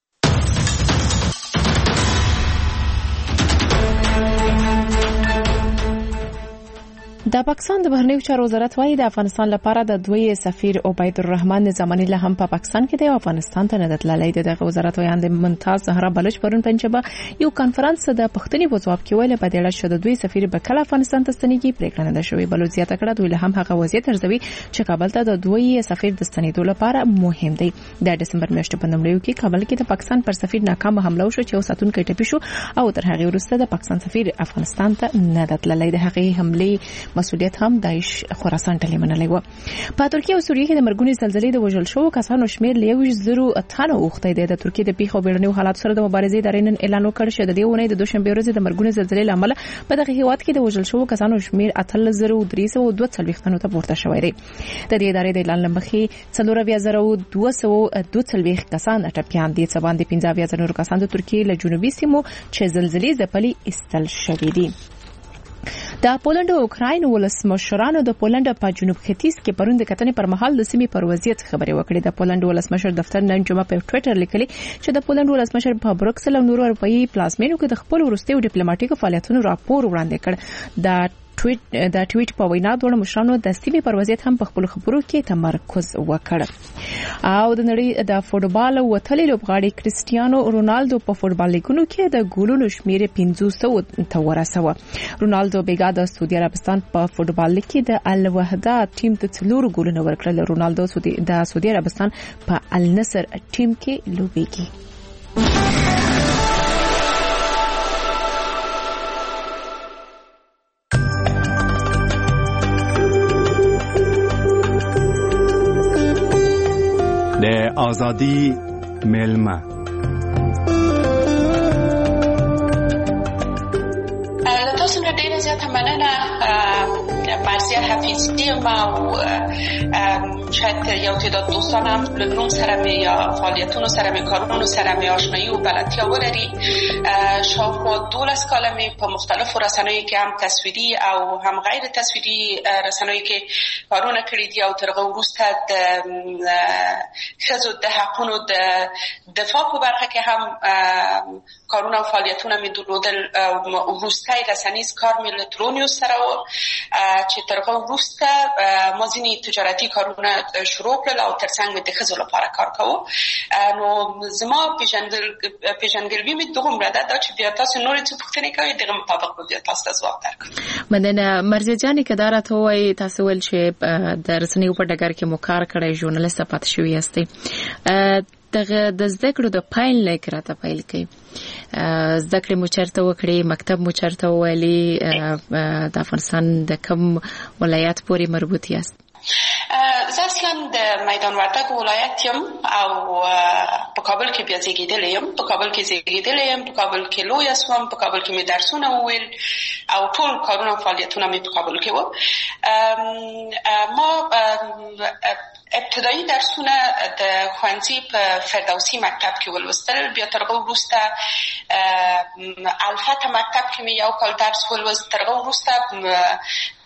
د پاکستان د بهرنیو چارو وزارت وايي د افغانستان لپاره د دوی سفیر عبید الرحمن نظامانی له هم په پاکستان کې د افغانستان ته نه تللی. دغه وزارت وایي د ممتاز زهرا بلوچ پرون پنځبه یو کانفرنس د پښتني په جواب کې ویل په دې اړه چې د دوی سفیر به کله افغانستان ته ستنېږي پریکړه نه ده شوې. بلوچ زیاته کړه دوی له هم هغه وضعیت ارزوي چې کابل ته د دوی سفیر د ستنېدو لپاره مهم دی. د دسمبر میاشتې په لومړیو کې کابل کې د پاکستان پر سفیر ناکام حمله وشو چې ساتونکو ټپي شو او تر هغه وروسته د پاکستان سفیر افغانستان ته نه تللی. د هغې حمله مسؤلیت هم داعش خراسان ټلې منلې و. په ترکیه او سوریه کې د مرګونې زلزلې د وژل شوو کسانو شمېر له یو زرو اتانو اوښتی دی. د ترکیه د پیښو بیړنیو حالاتو سره د مبارزې ادارې نن اعلان وکړ چې د دې اونۍ د دوشنبې ورځې د مرګونې زلزلې له امله په دغه هیواد کې د وژل شوو کسانو شمېر اتلس زره درې سوه دوه څلوېښتو ته پورته شوی دی. د دې ادارې د اعلان له مخې څلور اویا زره دوه سوه دوه څلوېښت کسان ټپیان دي. څه باندې پنځه اویا زره نور کسان د ترکیې له جنوبي سیمو چې زلزلې ځپلي ایستل شوي دي. د پولند او اوکراین ولسمشرانو د پولند په جنوب ختیځ کې پرون د کتنې پر مهال د سیمې پر وضعیت خبرې وکړې. د پولند ولسمشر دفتر نن جمعه په ټوئیټر لیکلي چې د پولند ولسمشر په بروکسل او نورو اروپایي پلازمینو کې د خپل وروستیو ډیپلوماټیکو فعالیتونو راپور وړاندې کړ. د ټویټ د ټویټ په وینا دوه مشرانو د سیمې پر وضعیت هم په خپل خبرو کې تمرکز وکړ. او د نړۍ د فوټبال وتلې لوبغاړي کریسټیانو رونالدو په فوټبال لیګونو کې د ګولونو شمېر پنځوس سوه ته ورسوه. رونالدو بیګا د سعودي عربستان په فوټبال لیګ کې د الوحده ټیم ته څلور ګولونه ورکړل. رونالدو د سعودي عربستان په النصر ټیم کې لوبېږي. د ازادي میلمه تاسو نه ډیره زیاته مننه. مرزیه حفیظی ما او شاید یو تعداد دوستان هم له نوم سره می یا فعالیتونو سره می کارونو سره می آشنایی و بلدتیا ولري. شاوخوا دولس کاله می په مختلفو رسنیو کې هم تصویري او هم غیر تصویري رسنیو کې کارونه کړي دي او تر هغه وروسته د ښځو د حقونو د دفاع په برخه کې هم کارونه او فعالیتونه می درلودل. وروستی رسنیز کار می له ترونیوس سره و چې تر هغه وروسته ما ځینې تجارتي کارونه شروع کړل او ترڅنګ مې د ښځو لپاره کار کوو. نو زما پیژندګلوي مې دومره ده دا چې بیا تاسو نورې څه پوښتنې کوئ دغه مطابق به بیا تاسو ته ځواب درکړم. مننه. مرزیه جانې که دا راته ووایي تاسو ویل چې د رسنیو په ډګر کې مو کار کړی، ژورنالیسټه پاتې شوي یاستئ. دغه د زده کړو د پیل لیک راته پیل کړئ. زده کړې مو چېرته وکړې؟ مکتب مو چېرته وویلې؟ د افغانستان د کوم ولایت پورې مربوط یاست؟ زه اصلا د میدان وردګ ولایت یم او په کابل کې بیا زیږېدلی یم. په کابل کې زیږېدلی یم، په کابل کې لویه سوم، په کابل کې مې درسونه وویل او ټول کارونه او فعالیتونه مې په کابل کې وو. ما ابتدایي درسونه د ښوونځي په فردوسي مکتب کې ولوستل. بیا تر هغه وروسته الفت مکتب کې مې یو کال درس ولوست. تر هغه وروسته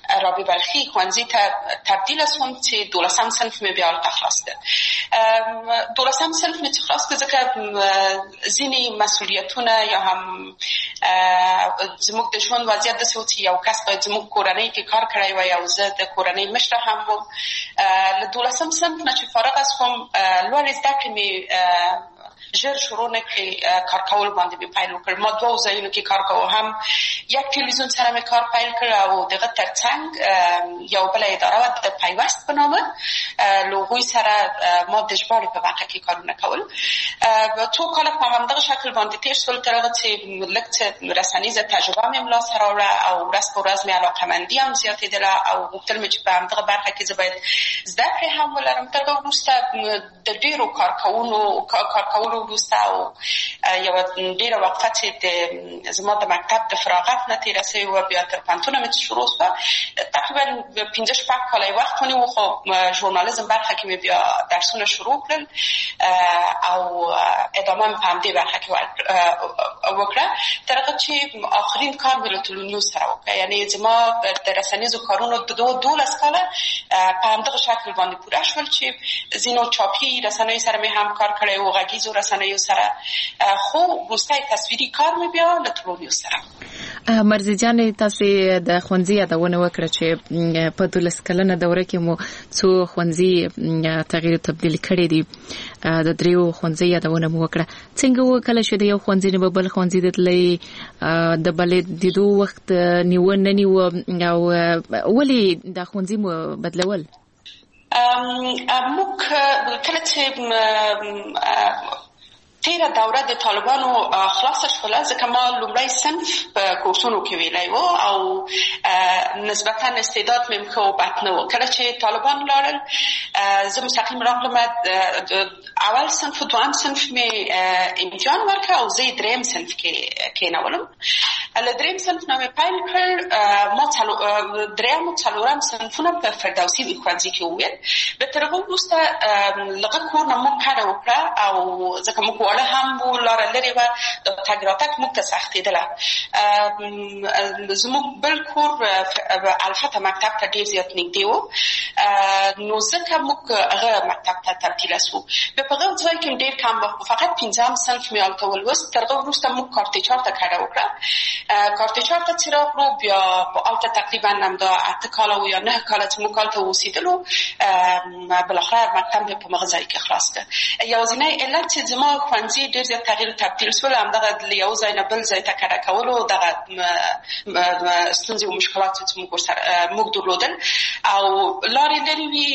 رابع بلخی ښوونځي ته تبدیل شوم چې دولسم صنف مې بیا هلته خلاص کړ. دولسم صنف مې چې خلاص کړ ځکه ځینې مسؤلیتونه یا هم زموږ د ژوند وضعیت داسې و چې یو کس باید زموږ کورنۍ کې کار کړی وای او زه د کورنۍ مشره هم وم. له دولسم صنف نه چې فارغه شوم لوړې زده کړې مې ژر شروع نه کړې کار کول باندې مې پیل وکړ. ما دوه ځایونو کې کار کوم، هم یک تلویزیون سره مې کار پیل کړ او دغه ترڅنګ یو بله اداره وه د پیوست په نامه، له هغوی سره ما د ژباړې په برخه کې کارونه کول. څو کاله په همدغه شکل باندې تېر شول تر هغه چې لږ څه رسنیزه تجربه مې لاسته راوړه او ورځ په ورځ مې علاقهمندي هم زیاتېدله او غوښتل مې چې په همدغه برخه کې زه باید زده کړې هم ولرم. تر هغه وروسته د ډېرو کار کولو کار کولو وروسته او یوه ډېره وقفه چې د زما د مکتب د فراغت نه تېره سوې وه، بیا تر پوهنتونه مې چې شروع شوه تقریبا پنځه شپږ کاله یې وخت ونیو، خو ژورنالیزم برخه کې مې بیا درسونه شروع کړل او ادامه مې په همدې برخه کې وکړه تر هغه چې آخرین کار مې له ټولنیوز سره وکړه. یعنې زما د رسنیزو کارونو دولس کاله په همدغه شکل باندې پوره شول چې ځینو چاپي رسنیو سره مې هم کار کړی و، غږیزو رسنیو سره، خو وروستی تصویري کار مې بیا له ټولنیوز سره. مرزي جانې تاسو د ښوونځي یادونه وکړه چې په دولس کلنه دوره کې مو څو ښوونځي تغییر تبدیل کړي دي. د دریو ښوونځي یادونه مو وکړه. څنګه وکړه چې د یو ښوونځي نه بل ښوونځي ته تللی، د بلې دیدو وخت نیو نه نیو او ولې دا ښوونځي مو بدلول؟ موږ کله چې تیره دوره د طالبانو خلاصه شوله، ځکه ما لومړی صنف په کورسونو کې ویلی و او نسبتا استعداد مې ښه و بد نه و. کله چې طالبان لاړل زه مستقیم راغلم، اول صنف و دویم صنف مې امتحان ورکړ او زه یې دریم صنف کې کېنولم. له دریم صنف نه مې پیل کړ. ما دریم و څلورم صنفونه په فردوسي ښوونځي کې وویل. بیا تر هغه وروسته لږه کور نه موږ کډه وکړه او ځکه موږ واړه هم وو، لاره لرې وه، د تګ راتګ موږ ته سختېدله. زموږ بل کور الفته مکتب ته ډېر زیات نږدې و، نو ځکه موږ هغه مکتب ته تبدیله شوو. بیا په هغه ځای کې ډېر کم وخت، فقط پنځم صنف مې هلته ولوست. تر هغه وروسته موږ کارتیچار ته کډه وکړه. کارتیچار ته چې راغلو بیا هلته تقریبا همدا اته کاله و یا نه کاله چې موږ هلته اوسېدلو، بالاخره مکتب مې په هغه ځای کې خلاص کړ. یوازینی علت چې زما ښوونځي ډېر زیات تغییر تبدیل شول همدغه له یو ځای نه بل ځای ته کډه کولو دغه ستونزې او مشکلات چې موږ ورسره موږ درلودل او لارې لرې وي.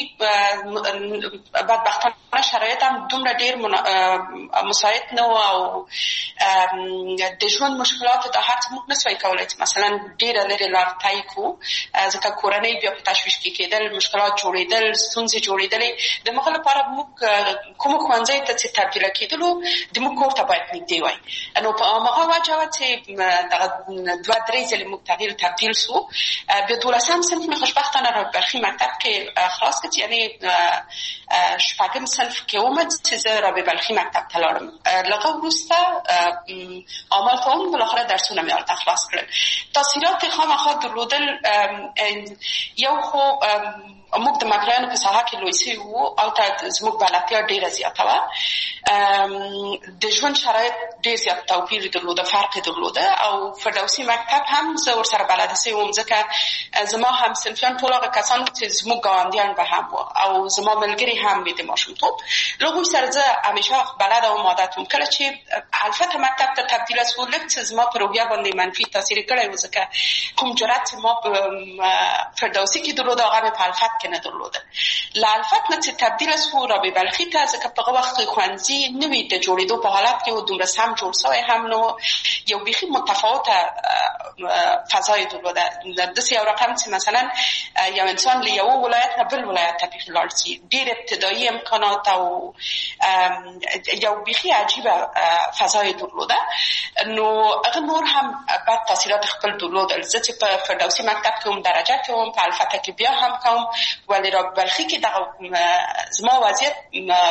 بدبختانه شرایط هم دومره ډېر مساعد نه و او د ژوند مشکلاتو دا هر څه موږ نسوای کولی چې مثلا ډېره لرې لار طی کړو، ځکه کورنۍ بیا په تشویش کې کېدل، مشکلات جوړېدل، ستونزې جوړېدلې. د هغه لپاره موږ کومو ښوونځیو ته چې تبدیله کېدلو د موږ کور ته باید نږدې وای. نو په هماغه وجه وه چې دغه دوه درې ځلې موږ تغییر تبدیل شو. بیا دولسم صنف مې خوشبختانه رابعه مکتب کې خلاص کړ، یعنې شپږم صنف کې وم چې زه رابعه بلخي مکتب ته لاړم. له هغه وروسته عمل کوم، بالاخره درسونه مې هلته خلاص کړل. تاثیرات یې خامخا درلودل. یو خو موږ د مګریانو په ساحه کې لوی سوي وو، هلته زموږ بلدتیا ډېره زیاته وه. د ژوند شرایط ډېر زیات توپیر درلوده، فرق درلوده او فردوسي مکتب هم زه ورسره بلده سوي وم، ځکه زما هم صنفیان ټول هغه کسان چې زموږ ګاونډیان به هم وو او زما ملګري هم وي د ماشومتوب. له هغوی سره زه همیشه بلده وم، عادت وم. کله چې الفته مکتب ته تبدیله شو، لږ څه زما په روحیه باندې منفي تاثیر کړی و، ځکه کوم جرأت چې ما په فردوسي کې درلوده هغه مې په الفت کې نه درلوده. له الفت نه چې تبدیله شو رابعه بلخي ته، ځکه په هغه وخت کې ښوونځي نوي د جوړېدو په حالت کې و، دومره سم جوړ شوی هم نه و، یو بیخي متفاوته فضا یې درلوده. داسې یو رقم چې مثلا یو انسان له یوه ولایت نه بل ولایت ته بیخي لاړ شي، ډېر ابتدایي امکانات او یو بیخي عجیبه فضا یې درلوده. نو هغه نور هم بد تاثیرات خپل درلودل. زه چې په فردوسي مکتب کې هم درجه کې وم، په الفته کې بیا هم کوم، ولې رابعه بلخي کې دغه زما وضعیت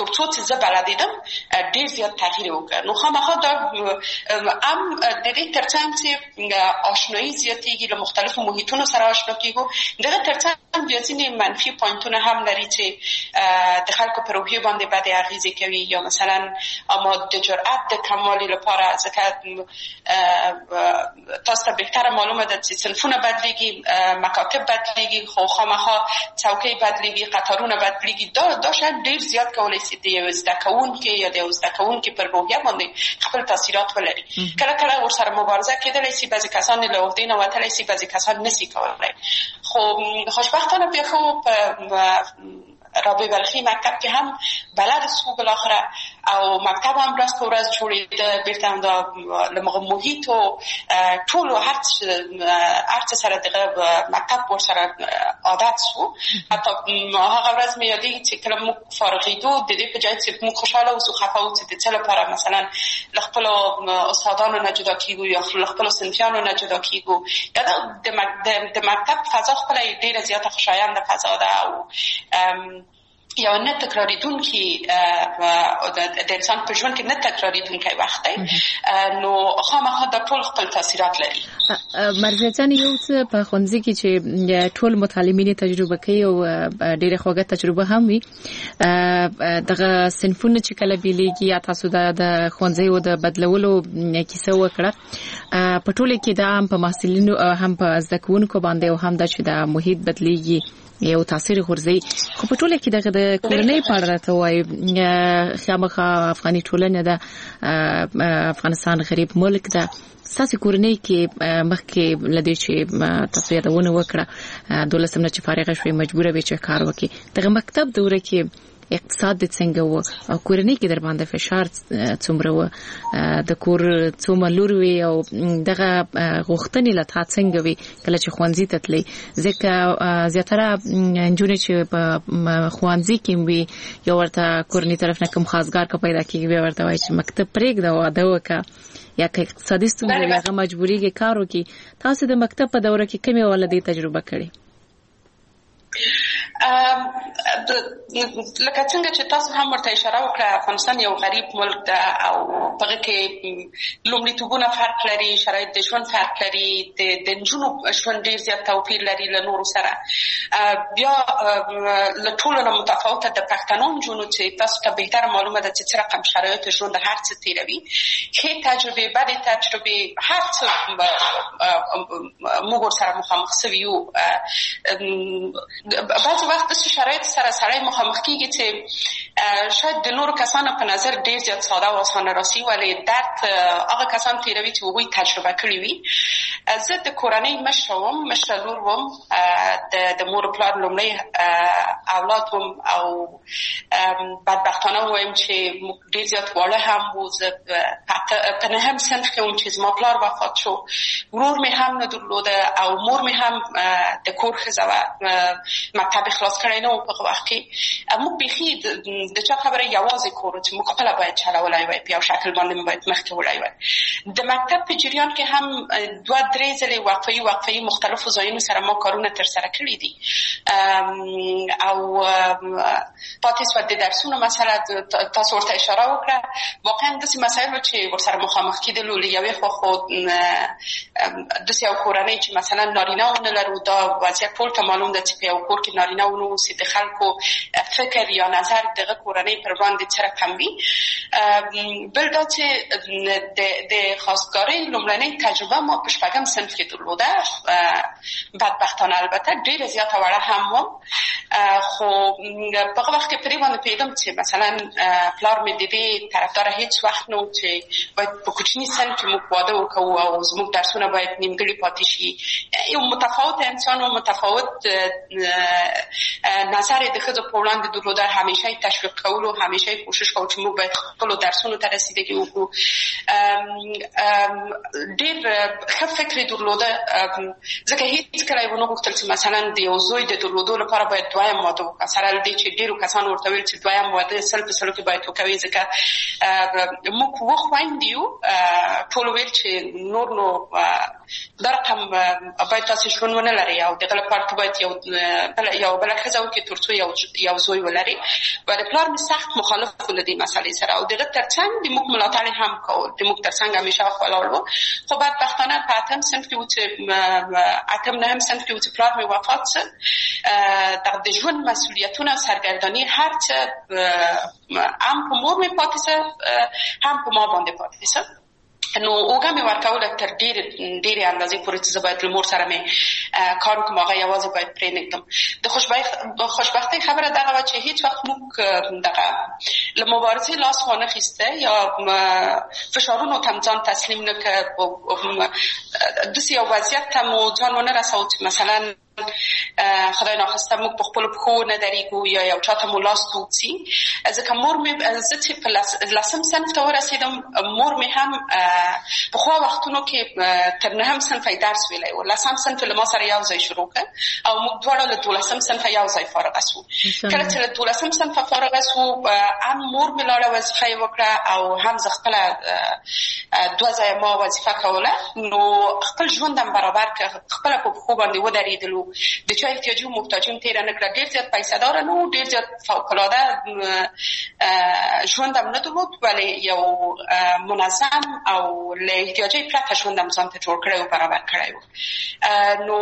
ترڅو چې زه بلدیدم ډیر زیات تغییر وکړ. نو خامخا دا ام د دې ترڅنګ چې آشنایی زیاتېږي له مختلفو محیطونو سره آشنا کیږو، دغه ترڅنګ بیا ځینې منفي پوینټونه هم لري چې د خلکو په روحیه باندې بدې اغیزې کوي، یا مثلا اما د جرأت د کموالي لپاره ځکه تاسو ته بهتره معلومه ده چې صنفونه بدلیږي، مکاتب بدلیږي، خو خامخا څوکۍ بدلیږي، قطارونه بدلیږي. دا دا شاید ډیر زیات کولی شي د یو زده کوونکي یا د یو زده کوونکي پر روحیه باندې خپل تاثیرات ولري. کله کله ورسره مبارزه کېدلی شي، بعضې کسان له عهدې نه وتلی شي، بعضې کسان نشي کولی. خو خوشبختانه بیا خو په رابعه بلخي مکتب کې هم بلد سو بالاخره او مکتب هم ورځ په ورځ جوړېده، بیرته هم دا له مغه محیط او ټولو هر څه سره دغه مکتب ورسره عادت سو. حتی هغه ورځ مې یادېږي چې کله موږ فارغېدو د دې په جای چې موږ خوشحاله اوسو، خفه اوسو د څه لپاره مثلا له خپلو استادانو نه جدا کېږو یا له خپلو صنفیانو نه جدا کېږو. یا د مکتب فضا خپله ډېره زیاته خوشایانده فضا ده او یو نه تکراریدونکي د انسان په ژوند کې نه تکراریدونکی وخت دی، نو خامخا دا ټول خپل تاثیرات لري. مرزیه جان، یو څه په ښوونځي کې چې ټول متعلمین تجربه کوي او ډېره خوږه تجربه هم وي، دغه صنفونه چې کله بیلیږي یا تاسو د ښوونځیو د بدلولو کیسه وکړه، په ټوله کې دا هم په محصلینو هم په زده کوونکو باندې او هم دا چې د محیط بدلیږي یو تاثیر غورځي. خو په ټوله کې دغه د کورنۍ په اړه راته وایي، خامخا افغاني ټولنه ده، افغانستان غریب ملک ده. ستاسې کورنۍ کې مخکې له دې چې تاسو یادونه وکړه دولسم نه چې فارغه شوې مجبوره وې چې کار وکړي، دغه مکتب دوره کې اقتصاد د څنګه و او کورنۍ کې در باندې فشار څومره و، د کور څومره لور وي او دغه غوښتنې له تا څنګه وي کله چې ښوونځي ته تلې؟ ځکه زیاتره نجونې چې په ښوونځي کې وي یو ورته کورنۍ طرف نه کوم خاصګار که پیدا کېږي، بیا ورته وایي چې مکتب پرېږده واده وکړه، یا که اقتصادي ستونزې وي هغه مجبورېږي کار وکړي. تاسو د مکتب په دوره کې کومې ولدې تجربه کړې؟ لکه څنګه چې تاسو هم ورته اشاره وکړه، افغانستان یو غریب ملک ده او په کې لومړیتوبونه فرق لري، شرایط د ژوند فرق لري، د نجونو ژوند ډېر زیات توپیر لري له نورو سره. بیا له ټولو نه متفاوته د پښتنو نجونو چې تاسو ته بهتره معلومه ده چې څه رقم شرایط ژوند هر څه تېروي، ښې تجربې، بدې تجربې، هر څه موږ ورسره مخامخ سوي یو. بعض وخت داسې شرایط سره سړی مخامخ کېږي چې شاید د نورو کسانو په نظر ډېر زیات ساده او اسانه راسي، ولې درد هغه کسان تېروي چې هغوی تجربه کړي وي. زه د کورنۍ مشره وم، مشره لور وم، د مور و پلار لومړی اولاد وم او بدبختانه ووایم چې موږ ډېر زیات واړه هم وو. زه په نهم صنف کې وم چې زما پلار وفات شو، ورور مې هم نه درلوده او مور مې هم د کور ښځه وه، مکتب خلاص کړی نه و په هغه وخت کې. موږ بیخي د چا خبره یوازې کور چې موږ خپله باید چلولی وای، په یو شکل باندې مو باید مخکې وړی وای. د مکتب په جریان کې هم دوه درې ځلې وقفه‌یي وقفه‌یي مختلفو ځایونو سره ما کارونه ترسره کړي دي او پاتې سوه د درسونو مسله تاسو ورته اشاره وکړه. واقعا داسې مسایلو چې ورسره مخامخ کېدلو، له یوې خوا خو داسې یو کورنۍ چې مثلا نارینه ونه لرو، دا وضعیت ټول ته معلوم ده چې په یو کور کې نارینه ونه اوسي، د خلکو فکر یا نظر دغه کورنۍ پر وړاندې څه رقم وي. بل دا چې د خواستګارۍ لومړنۍ تجربه ما په شپږم صنف کې درلوده، بدبختانه البته ډېره زیاته وړه هم وم، خو په هغه وخت کې په دې باندې پوهېدم چې مثلا پلار مې د دې طرفداره هېڅ وخت نه و چې باید په کوچني صنف کې موږ واده وکړو او زموږ درسونه باید نیمګړي پاتې شي. یو متفاوت انسان و، متفاوت نظر د ښځو په وړاندې درلوده، همیشه یې تشویق کولو، همیشه یې کوشش کولو چې موږ باید خپلو درسونو ته رسیدګي وکړو. ډېر ښه فکر یې درلوده، ځکه هېڅکله یې ونه غوښتل چې مثلا د یو زوی د درلودو لپاره باید دویم واده وکړه، سره له دې چې ډېرو کسانو ورته ویل چې دویم واده سل په سلو کې باید وکوي، ځکه موږ اووه خویندې یو، ټولو ویل چې نور نو دا رقم باید تاسو ژوند ونه لري او دغه لپاره باید یو یو بل ښځه وکړي ترڅو یو یو زوی ولري. ولې پلار مې سخت مخالف و له دې مسلې سره او دغه ترڅنګ د موږ ملاتړ هم کول، د موږ ترڅنګ همیشه ولاړ و. خو بدبختانه په اتم صنف کې و چې اتم نهم صنف کې و چې پلار مې وفات شو. د ژوند مسؤلیتونه سرګرداني هر څه هم په مور مې پاتې شو هم په ما باندې پاتې شو. نو اوګه مې ورکوله تر ډېرې ډېرې اندازې پورې چې زه باید له مور سره مې کار وکړم، هغه یوازې باید پرېنږدم. د خوشبختۍ خبره دغه وه چې هېڅ وخت موږ دغه له مبارزې لاس وانخیسته یا فشارونو ته ځان تسلیم نه کړ. داسې یو وضعیت ته مو ځان ونه رساو چې مثلا خدای ناخواسته موږ په خپلو پښو نه درېږو یا یو چا ته مو لاس توت سي. ځکه مور مې زه چې په لسم صنف ته ورسېدم، مور مې هم پخوا وختونو کې تر نهم صنفه درس ویلی و. لسم صنف له ما سره یو ځای شروع کړ او موږ دواړه له دولسم صنفه یو ځای فارغه سو. کله چې له دولسم صنفه فارغه سو هم مور مې لاړه وظیفه یې وکړه او هم زه خپله دوه ځایه ما وظیفه کوله. نو خپل ژوند هم برابر کړ، خپله په پښو باندې ودرېدلو. د چا احتیاجي و محتاجي هم تېره نه کړه. ډېر زیات پیسه داره نه و، ډېر زیات فوقالعاده ژوند هم نه درلود، ولې یو منظم او له احتیاجۍ پرته ژوند هم ځان ته جوړ کړی و، برابر کړی و. نو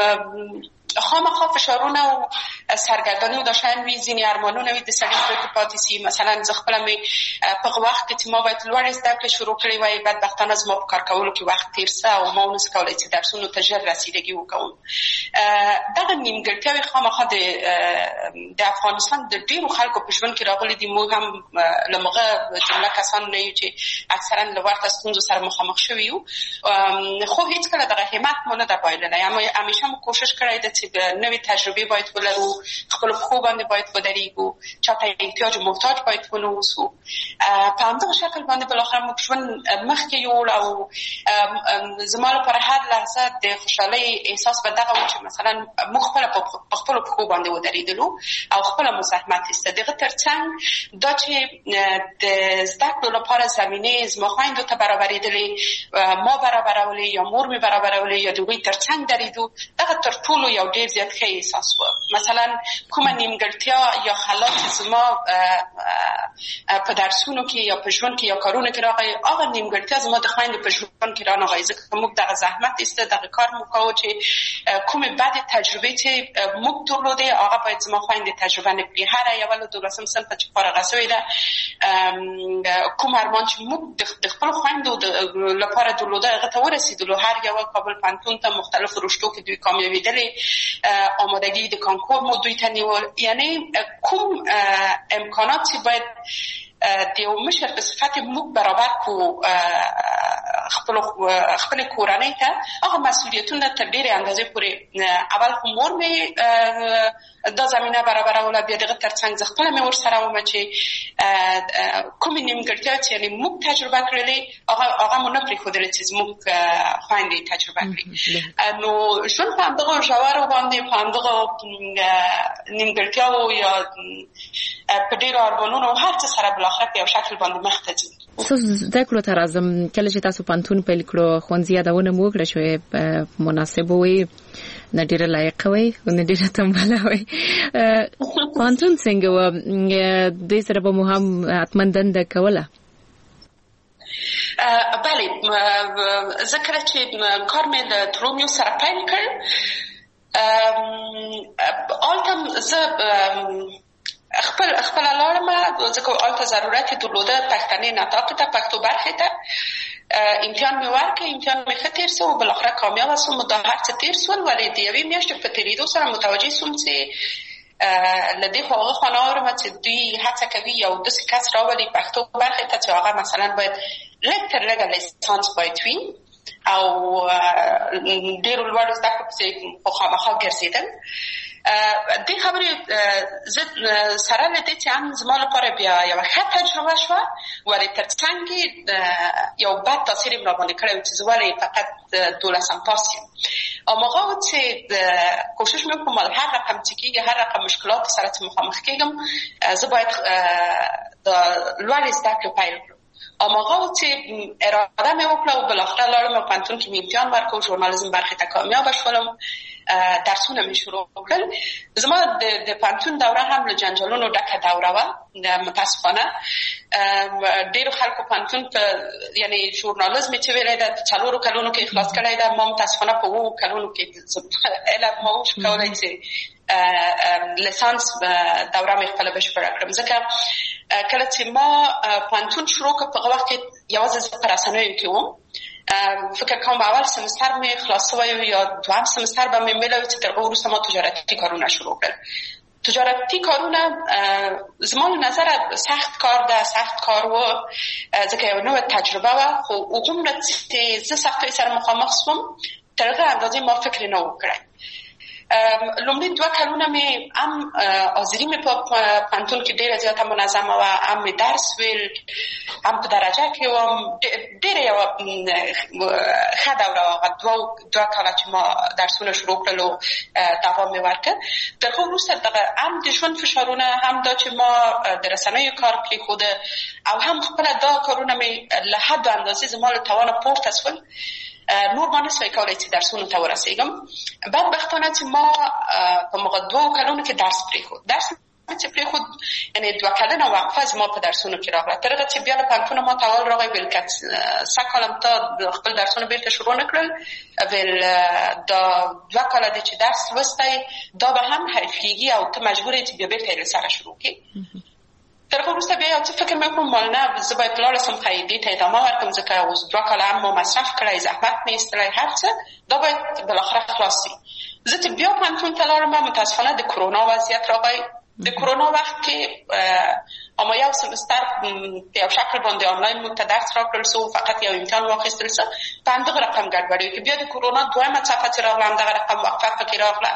خامخا فشارونه او سرګرداني دا شیان وي، ځینې ارمانونه وي د سړي زړه کې پاتې سي. مثلا زه خپله مې په هغه وخت کې چې ما باید لوړې زده کړې شروع کړې وای، بدبختانه زما په کار کولو کې وخت تېر شه او ما ونسو کولی چې درسونو ته ژر رسیدګي وکړم. دغه نیمګړتیاوې خامخا د د افغانستان د ډېرو خلکو په ژوند کې راغلي دي. موږ هم له هغه جمله کسان نه یو چې اکثرا له ورته ستونزو سره مخامخ شوي یو، خو هېڅکله دغه همت مو نه ده بایللی. همیشه مو کوشش کړی ده چې نوې تجربې باید ولرو، خپلو پښو باندې باید ودرېږو، چا ته احتیاج و محتاج باید ونه اوسو. په همدغه شکل باندې بالاخره موږ ژوند مخکې یوړ او زما لپاره هر لحظه د خوشحالۍ احساس به دغه و چې مثلا موږ خپله په خپلو پښو باندې ودرېدلو او خپله مو زحمت ایسته. دغه ترڅنګ دا چې د زده کړو لپاره زمینې زما خویندو ته برابرېدلې، ما برابرولې یا مور مې برابرولې یا د هغوی ترڅنګ درېدو، دغه تر ټولو یو ډېر زیات ښه احساس و. مثلا کومه نیمګړتیا یا خلا چې زما په درسونو کې یا په ژوند کې یا کارونو کې راغی، هغه نیمګړتیا زما د خویندو په ژوند کې رانغی. ځکه موږ دغه زحمت ایسته، دغه کار مو کوو چې کومې بدې تجربې چې موږ درلودې هغه باید زما خویندې تجربه نه کړي. هره یوه له دولسم صنفه چې فارغه سوې ده، کوم ارمان چې موږ د خپلو خویندو لپاره درلوده هغه ته ورسېدلو. هر یوه کابل پوهنتون ته مختلفو رشتو کې دوی کامیابېدلې، آمادگی د کانکور مو دوی ته نیول. یعنی کوم امکانات چې باید د یو مشر په صفت موږ برابر کړو خپل خپل کورنۍ ته، هغه مسؤلیتونه تر ډېرې اندازې پورې اول خو مور مې دا زمینه برابروله، بیا دغه ترڅنګ زه خپله مې ورسره ومه چې کومې نیمګړتیا چې یعنې موږ تجربه کړلې هغه مو نه پرېښودلې چې زموږ خویندې تجربه کړي. نو ژوند په همدغه ژورو باندې په همدغه نیمګړتیاوو یا په ډېرو ارمانونو هر څه سره بالاخره په یو شکل باندې مخ ته ځي. ستاسو زده کړو ته راځم. کله چې تاسو پوهنتون پیل کړو، ښوونځي یادونه مو وکړه شوې مناسب وي، نه ډېره لایقه وي او نه ډېره تنبله وي. پوهنتون څنګه و؟ دې سره به مو هم حتما دنده کوله؟ بله، زه کله چې کار مې له ترومیو سره پیل کړ، هلته زه خپل خپل لاړم، ځکه هلته ضرورت یې درلوده پښتني نطاق ته، پښتو برخې ته. امتحان مې ورکړ، امتحان مې ښه تېر شو، بالاخره کامیابه شوم. دا هر څه تېر شول، ولې د یوې میاشتې په تېرېدو سره متوجه شوم چې له دې خو هغه خوا نه اورم چې دوی هڅه کوي یو داسې کس راولي پښتو برخې ته چې هغه مثلا باید لږ تر لږه لیسانس باید وي او ډېرو لوړو زده کړو پسې خو خامخا ګرځېدل. دې خبرې زه سره له دې چې هم زما لپاره بیا یوه ښه تجربه شوه، ولې تر څنګ یو بد تاثیر یې راباندې کړی و چې زه ولې فقط دولسم پاس یم. هماغه و چې کوشش مې وکړم هر رقم چې کېږي، هر رقم مشکلاتو سره چې مخامخ کېږم، زه باید د لوړې زده کړې پیل کړم. اماغه چې اراده مې وکړه او بلاخره لاړم پانتون کې امتحان ورکړم ژورنالیزم برخه ته کامیاب شولم درسونه مې شروع کړل زما د پانتون دوره هم له جنجالونو ډکه دوره وه متاسفانه ډېرو خلکو پانتون په یعنی ژورنالیزم چې ویلی ده څلورو کلونو کې اخلاص کړی ده ما متاسفانه په اوو کلونو کې علم ما وشو کولی چې لیسانس دوره مې خپله بشپړه کړم ځکه کله چې ما پانتون شروع کړ په هغه وخت کې یوازې زه په رسنیو کې وم فکر کوم اول سمستر مې خلاص شوی یا دویم سمستر به مې میله چې تر هغه وروسته ما تجارتي کارونه شروع کړل تجارتي کارونه زما له نظره سخت کار ده سخت کار و ځکه یو نوې تجربه وه خو هغومره چې زه سختیو سره مخامخ شوم تر هغه اندازې ما فکر نه و کړی لومړی دوه کلونه مې هم حاضري مې په پانتون کې ډېره زیاته منظمه وه هم مې درس ویل هم په درجه کې وم ډېره یوه ښه دوره وه دوه کاله چې ما درسونه شروع کړل او دوام مې ورکړ تر هغه وروسته دغه هم د ژوند فشارونه هم دا چې ما د رسنیو کار پرېښوده او هم خپله دا کارونه مې له حد و اندازې زما له توانه پورته شول نور ما نسوی کولی چې درسونو ته ورسېږم بدبختانه چې ما په مغه دوو کلونو کې درس پرېښود درس چې پرېښود یعنې دوه کلنه وقفه زما په درسونو کې راغله تر هغه چې بیا له پوهنتونه ما ته اول راغی ویل که سږ کال هم تا خپل درسونه بېرته شروع نه کړل ویل دا دوه کاله دی چې درس لوستی دا به هم حریفېږي او ته مجبور یې چې بیا بېرته یې له سره شروع کړې تر هغه وروسته بیا یو څه فکر مې وکړم مال نه زه باید لاړه شم قاعدې ته ادامه ورکړم ځکه اوس دوه کاله هم ما مصرف کړی زحمت مې ایستلی هر څه دا باید بالاخره خلاص شي زه چې بیا پوهنتون ته لاړم متاسفانه د کرونا وضعیت راغی د کرونا وخت کې اما یو سمستر په یو شکل باندې آنلاین موږ ته درس راکړل سو فقط یو امتحان واخیستل سو په همدغه رقم ګډوډي کې بیا د کرونا دویمه څپه چې راغله همدغه رقم وقفه پکې راغله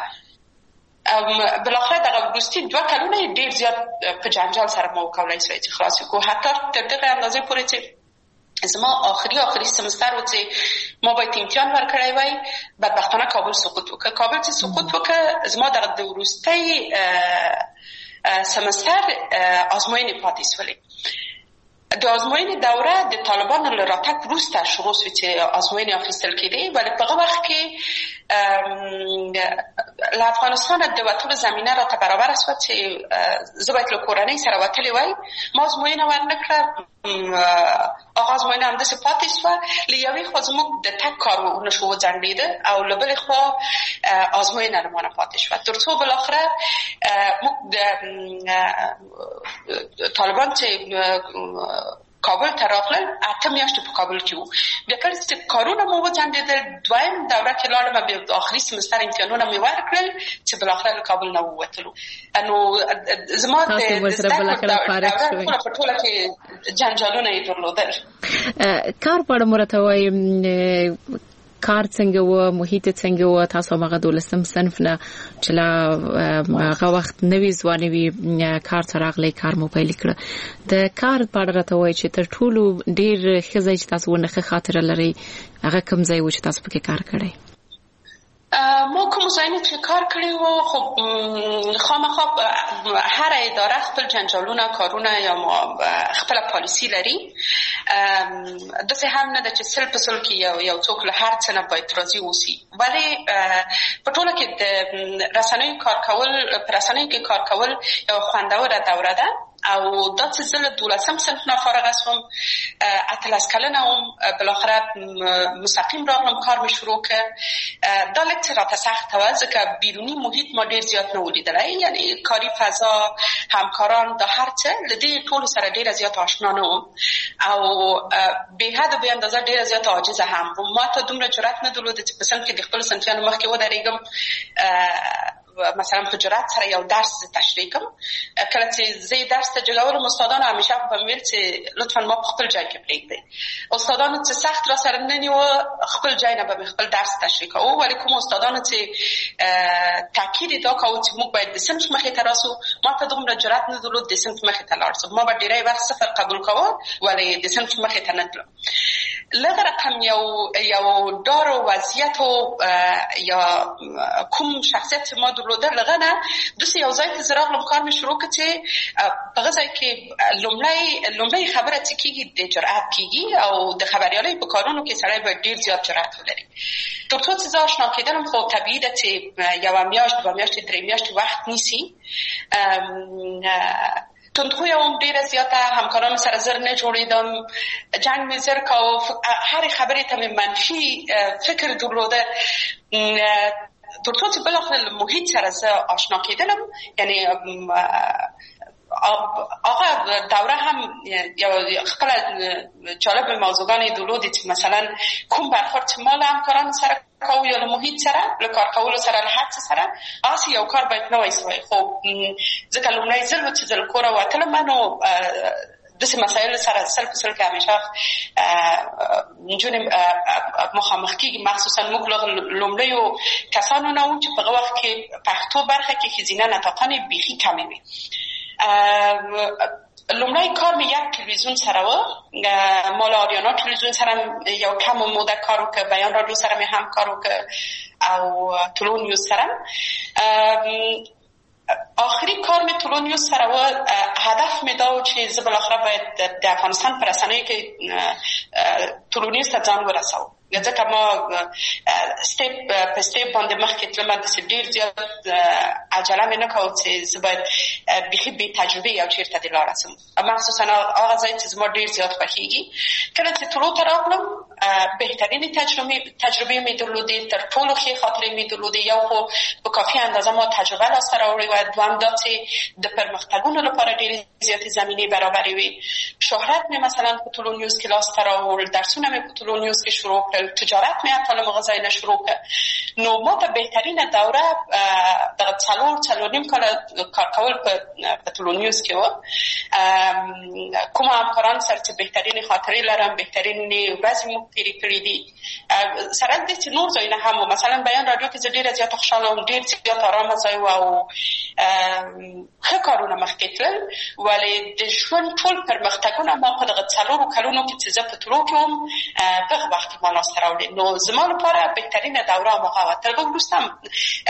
بالاخره دغه وروستي دوه کلونه یې ډېر زیات په جنجال سره ما وکولی سوی چې خلاص کړو حتی تر دغه اندازې پورې چې زما آخري آخري سمستر و چې ما باید امتحان ورکړی وای بدبختانه کابل سقوط وکړ کابل چې سقوط وکړ زما دغه د وروستۍ سمستر ازموینې پاتې شولې د ازموینې دوره د طالبانو له راتګ وروسته شروع شوې چې ازموینې اخیستل کېدې ولې په هغه وخت کې له افغانستانه د وتلو زمینه راته برابره شوه چې زه باید له کورنۍ سره وتلې وای ما ازموینه ورنه کړه هغه ازموینه همداسې پاتې شوه له یوې خوا زموږ د تګ کار ونه شو وځنډېده او له بلې خوا ازموینه له مانه پاتې شوه تر څو بالاخره موږ د طالبان چې کابل ته راغلل اته میاشتې په کابل کې وو بیا کله چې کارونه مو وځنډېدل دویم دوره کې لاړم بیا د آخري سمستر امتحانونه مې ورکړل چې بالاخره له کابل نه ووتلو نو زما د زده کړو دوره په ټوله کې جنجالونه یې درلودل کار په اړه مو راته وایي کار څنګه و محیط څنګه و تاسو هغه دولسم صنف نه چې لا هغه وخت نوې ځواني وي کار ته راغلی کار مو پیل کړ د کار په اړه راته وایي چې تر ټولو ډېر ښه ځای چې تاسو ونه ښه خاطره لرئ هغه کوم ځای و چې تاسو پکې کار کړی ما کوم ځایونه چې کار کړی و خو خامخا هر اداره خپل جنجالونه کارونه یا خپله پالیسي لري داسې هم نه ده چې سل په سل کې یو یو څوک له هر څه نه باید راضي اوسي ولې په ټوله کې د رسنیو کار کول په رسنیو کې کار کول یو خوندوره دوره ده او دا چې زه له دولسم صنف نه فارغه شوم اتلس کلنه وم بالاخره مستقیم راغلم کار مې شروع کړ دا لږ څه راته سخته وه ځکه بیروني محیط ما ډېر زیات نه و لیدلی یعنې کاري فضا همکاران دا هر څه له دې ټولو سره ډېره زیات آشنا نه وم او بې حده بې اندازه ډېره زیات عاجزه هم وم ما ته دومره جرأت نه درلوده چې په صنف کې د خپلو صنفیانو مخکې ودرېږم مثلا په جرأت سره یو درس تشریح کړم کله چې زه درس ته جوړولم استادانو همیشه به مې ویل چې لطفا ما په خپل ځای کې پرېږدئ استادانو چې سخت را سره نه نیوه خپل ځای نه به مې خپل درس تشریح کوو ولې کوم استادانو چې تاکید یې دا کوو چې موږ باید د صنف مخې ته راسو ما ته دومره جرأت نه درلود د صنف مخې ته لاړ شم ما به ډېری وخت صفر قبول کوه ولې د صنف مخې ته نه تلم لږ رقم یو یو ډار و وضعیت یا کوم شخصیت چې ما درلوده لغنه دوی یو ځای ته زراغلم کار مې شروع کړ چې په غزا کې لومړی لومړی خبره چې کیږي د جرأت کیږي او د خبريالۍ په کارونو کې سړی باید ډیر زیات جرأت ولري. تر څو چې زه آشنا کېدلم خو طبیعي ده چې یوه میاشت دوه میاشتې درې میاشتې وخت نیسي. تندخوی هم ډیره زیاته، همکارانو سره زر نه جوړېدم، جنگ مې زر کاوه، هرې خبرې ته مې منفي فکر درلوده. تر څو چې بالاخره له محیط سره زه آشنا کېدلم، یعنی آقا دوره هم یا خپل جالب موضوعانی درلودی چې مثلا کوم برخورد چې ما له همکارانو سره کوو یا له محیط سره له کار کولو سره له هر څه سره هسې یو کار باید نوی سوی. خو ځکه لومړی ځل و چې زه له کوره وتلم نو داسې مسایلو سره سل په سل کې همیشه نجونې مخامخ کېږي، مخصوصا موږ لومړیو کسانو نه وو چې په هغه وخت کې پښتو برخه کې ښځینه نطاقانې بیخي کمې وې. لومړی کار مې یک تلویزیون سره و، ما له آریانا تلویزیون سره یو کم موده کار وکړ، بیان رادیو سره مې هم کار وکړ او طلوع نیوز سره. آخری کار مې طلوع نیوز سره و، هدف مې دا و چې زه بالاخره باید د افغانستان په رسنیو کې طلوع نیوز ته ځان ورسوم. ځکه ما سټیپ په سټیپ باندې مخکې تلم، داسې ډېر زیات عجله مې نه کوله چې زه باید بیخي بې تجربې یو چېرته دې لاړه شم، مخصوصا هغه ځای چې زما ډېر زیات خوښېږي. کله چې طلوع ته راغلم بهترینې تجربې مې درلودې، تر ټولو ښې خاطرې مې درلودې. یو خو په کافي اندازه ما تجربه لاسته راوړې وه، دوهم دا چې د پرمختګونو لپاره ډېرې زیاتې زمینې برابرې وې. شهرت مې مثلا په طلوع نیوز کې لاسته راوړل، درسونه مې په طلوع نیوز کې شروع کړل، تجارت مې حتی له هغه ځای نه شروع کړ. نو ما ته بهترینه دوره دغه څلور څلور نیم کاله کار کول په طلوع نیوز کې وه. کومه همکاران سره چې بهترینې خاطرې لرم، بهترینې ورځې موږ تېرې کړې دي. سره دې چې نور ځایونه هم و، مثلا بیان رادیو کې زه ډېره زیاته خوشحاله وم، ډېر زیات ارامه ځای و او ښه کارونه مخکې تلل. ولې د ژوند ټول پرمختګونه ما په دغه څلورو کلونو کې چې زه په طلوع کې وم په هغه وخت کې ما لاسته راوړې. نو زما لپاره بهترینه دوره هماغه وه. تر هغه وروسته هم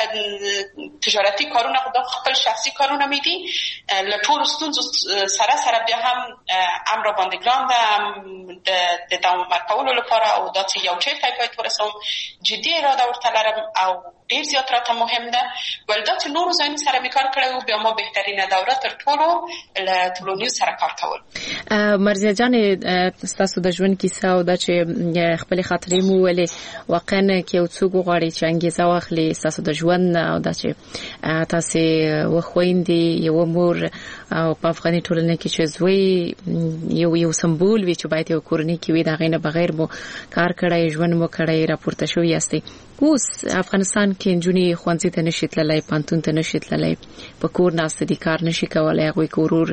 تجارتي کارونه خو دا خپل شخصي کارونه مې دي، له ټولو ستونزو سره سره بیا هم هم را باندې ګران ده، هم د دوام ورکولو لپاره او دا چې یو چېرته باید ورسوم جدي اراده ورته لرم او ډېر زیات راته مهم ده. ول دا چې نورو ځایونو سره مې کار کړی و، بیا ما بهترینه دوره تر ټولو له طلوع نیوز سره کار کول. مرضیه جانې، ستاسو د ژوند کیسه او دا چې خپلې خاطرې مو ویلې، واقعا که یو څوک وغواړي چې انګېزه واخلي ستاسو د ژوند او دا چې تاسې وخویندې یوه مور او په افغاني ټولنه کې چې زوی یو یو سمبول وي چې باید یو کورنۍ کې وي، د هغې نه بغیر مو کار کړی، ژوند مو کړی، راپورته شوي یاستئ. اوس افغانستان کې نجونې ښوونځي ته نشي تللی، پوهنتون ته نشي تللی، په کور ناسته دي، کار نشي کولی، هغوی که ورور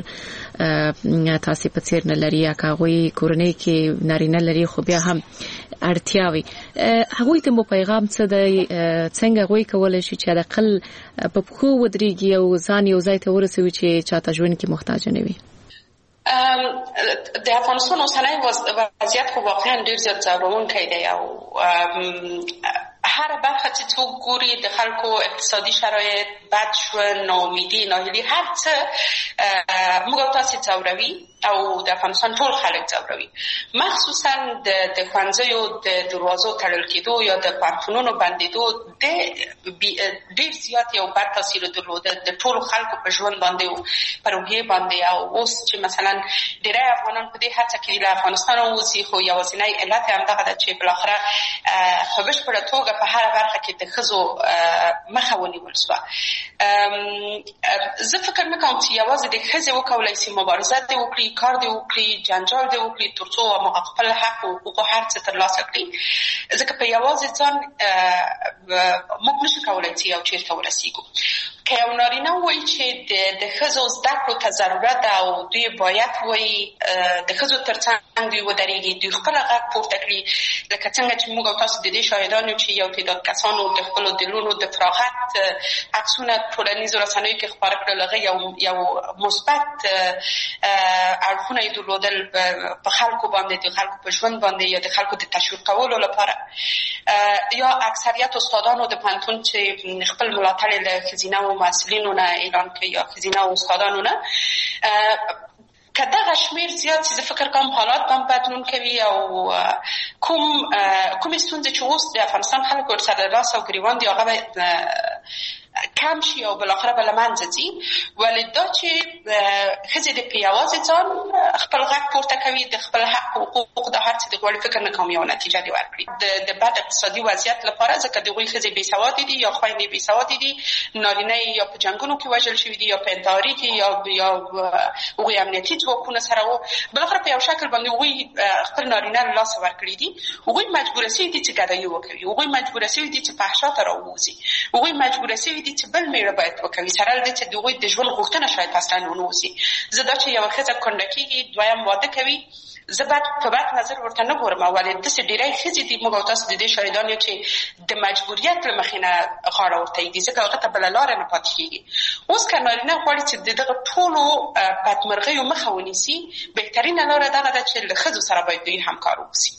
تاسې په څېر نه لري یا که هغوی کورنۍ کې نارینه لري خو بیا هم اړتیاوې، هغوی ته مو پیغام څه دی؟ څنګه هغوی کولی شي چې حداقل په پښو ودرېږي او ځان یو ځای ته ورسوي چې چاته ژوند کې محتاج نه وي؟ د افغانستان اوسنی وضعیت خو واقعا ډېر زیات ځورونکی دی او هر برخه چې څوک ګوري د خلکو اقتصادي شرایط، بد ژوند، ناامیدي، ناهیلي، هر څه موږ او تاسې ځوروي او د افغانستان ټول خلک ځوروي. مخصوصا د ښوونځیو د دروازو تړل کېدو یا د پوهنتونونو بندېدو ډېر زیات یو بد تاثیر درلوده د ټولو خلکو په ژوند باندې او په روحیې باندې. او اوس چې مثلا ډېری افغانان په دې هڅه کې له افغانستان ووځي، خو یوازینی علت یې همدغه ده چې بالاخره په بشپړه توګه په هره برخه کې د ښځو مخه ونیول شوه. زه فکر نه کوم چې یوازې د ښځې وکولی شي مبارزه دې وکړي، کار دې وکړي، جنجال دې وکړي تر څو هغه خپل حق او حقوق هر څه ترلاسه کړي. ځکه په یوازې ځان موږ نشو کولی چې یو چېرته ورسېږو. که یو نارینه وایي چې د ښځو زده کړو ته ضرورت ده او دوی باید وایي د ښځو تر څنګ دوی ودرېږي، دوی خپله غږ پورته کړي، لکه څنګه چې موږ او تاسو د دې شاهدان یو چې یو تعداد کسانو د خپلو دلونو د فراغت عکسونه ټولنیزو رسنیو کې خپاره کړل. هغه یو یو مثبت اړخونه یې درلودل په خلکو باندې، د خلکو په ژوند باندې یا د خلکو د تشویق کولو لپاره. یا اکثریت استادانو د پوهنتون چې خپل ملاتړ له ښځینه و محصلینو نه اعلان کړي یا ښځینه و استادانو نه، که دغه شمېر زیات شي زه فکر کوم حالات به هم بدلون کوي او کوم کومې ستونزې چې اوس د افغانستان خلک ورسره لاس او ګریوان دي هغه به کم شي او بالاخره به له منځه ځي. ولې دا چې ښځې د په یوازې ځان خپل غږ پورته کوي، د خپل حق او حقوق د هر څه د غواړي فکر نه کوم یوه نتیجه دې ورکړي د بد اقتصادي وضعیت لپاره، ځکه د هغوی ښځې بېسوادې دي یا خویندې بېسوادې دي، نارینه یا په جنګونو کې وژل شوي دي یا په انتحاري کې یا یا هغوی امنیتي ځواکونه سره وو. بالاخره په یو شکل باندې هغوی خپل نارینه له لاسه ورکړي دي. هغوی مجبوره سوي دي چې ګدایي وکوي، هغوی مجبوره سوي دي چې فحشا ته راووځي، هغوی مجبوره سوي دي چې بل میړه باید وکوي، سره له دې چې د هغوی د ژوند غوښتنه شاید اصلا ونه اوسي. زه دا چې یوه ښځه کونډه کېږي، دویم واده کوي، زه باید په بد نظر ورته نه ګورم. ولې داسې ډېری ښځې دي، موږ او تاسو د دې شاهدان یو چې د مجبوریت له مخې نه غاړه ورته ایږدي، ځکه هغه ته بله لاره نه پاتې کېږي. اوس که نارینه غواړي چې د دغه ټولو بدمرغیو مخه ونیسي، بهترینه لاره دغه ده چې له ښځو سره باید دوی همکار واوسي.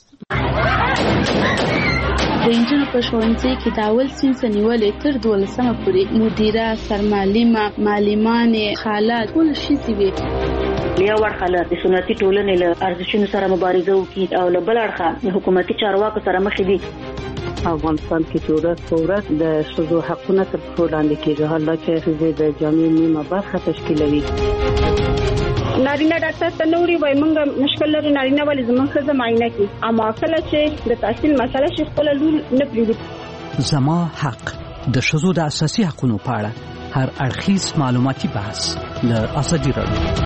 د انجونو په ښوونځي کې د اول صنف نیولې تر دولسمه پورې مدیره، سرمعلمه، معلمانې، خاله ټول ښځې وې. له یو اړخه له سنتي ټولنې له ارزښتونو سره مبارزه وکړي او له بل اړخه حکومتي چارواکو سره مخ دي. افغانستان کې چې ورځ په ورځ د ښځو حقونه تر پښو لاندې کېږي، حالا چې ښځې د جامعې نیمه برخه تشکیلوي. نارینه ډاکټر ته نه وړي، وایي موږ مشکل لرو، نارینه ولې زموږ ښځه معاینه کړي. اما کله چې د تحصیل مسله شي خپله لور نه پرېږدي. زما حق د ښځو د اساسي حقونو په اړه هر اړخیز معلوماتي بحث له ازادي راډیو.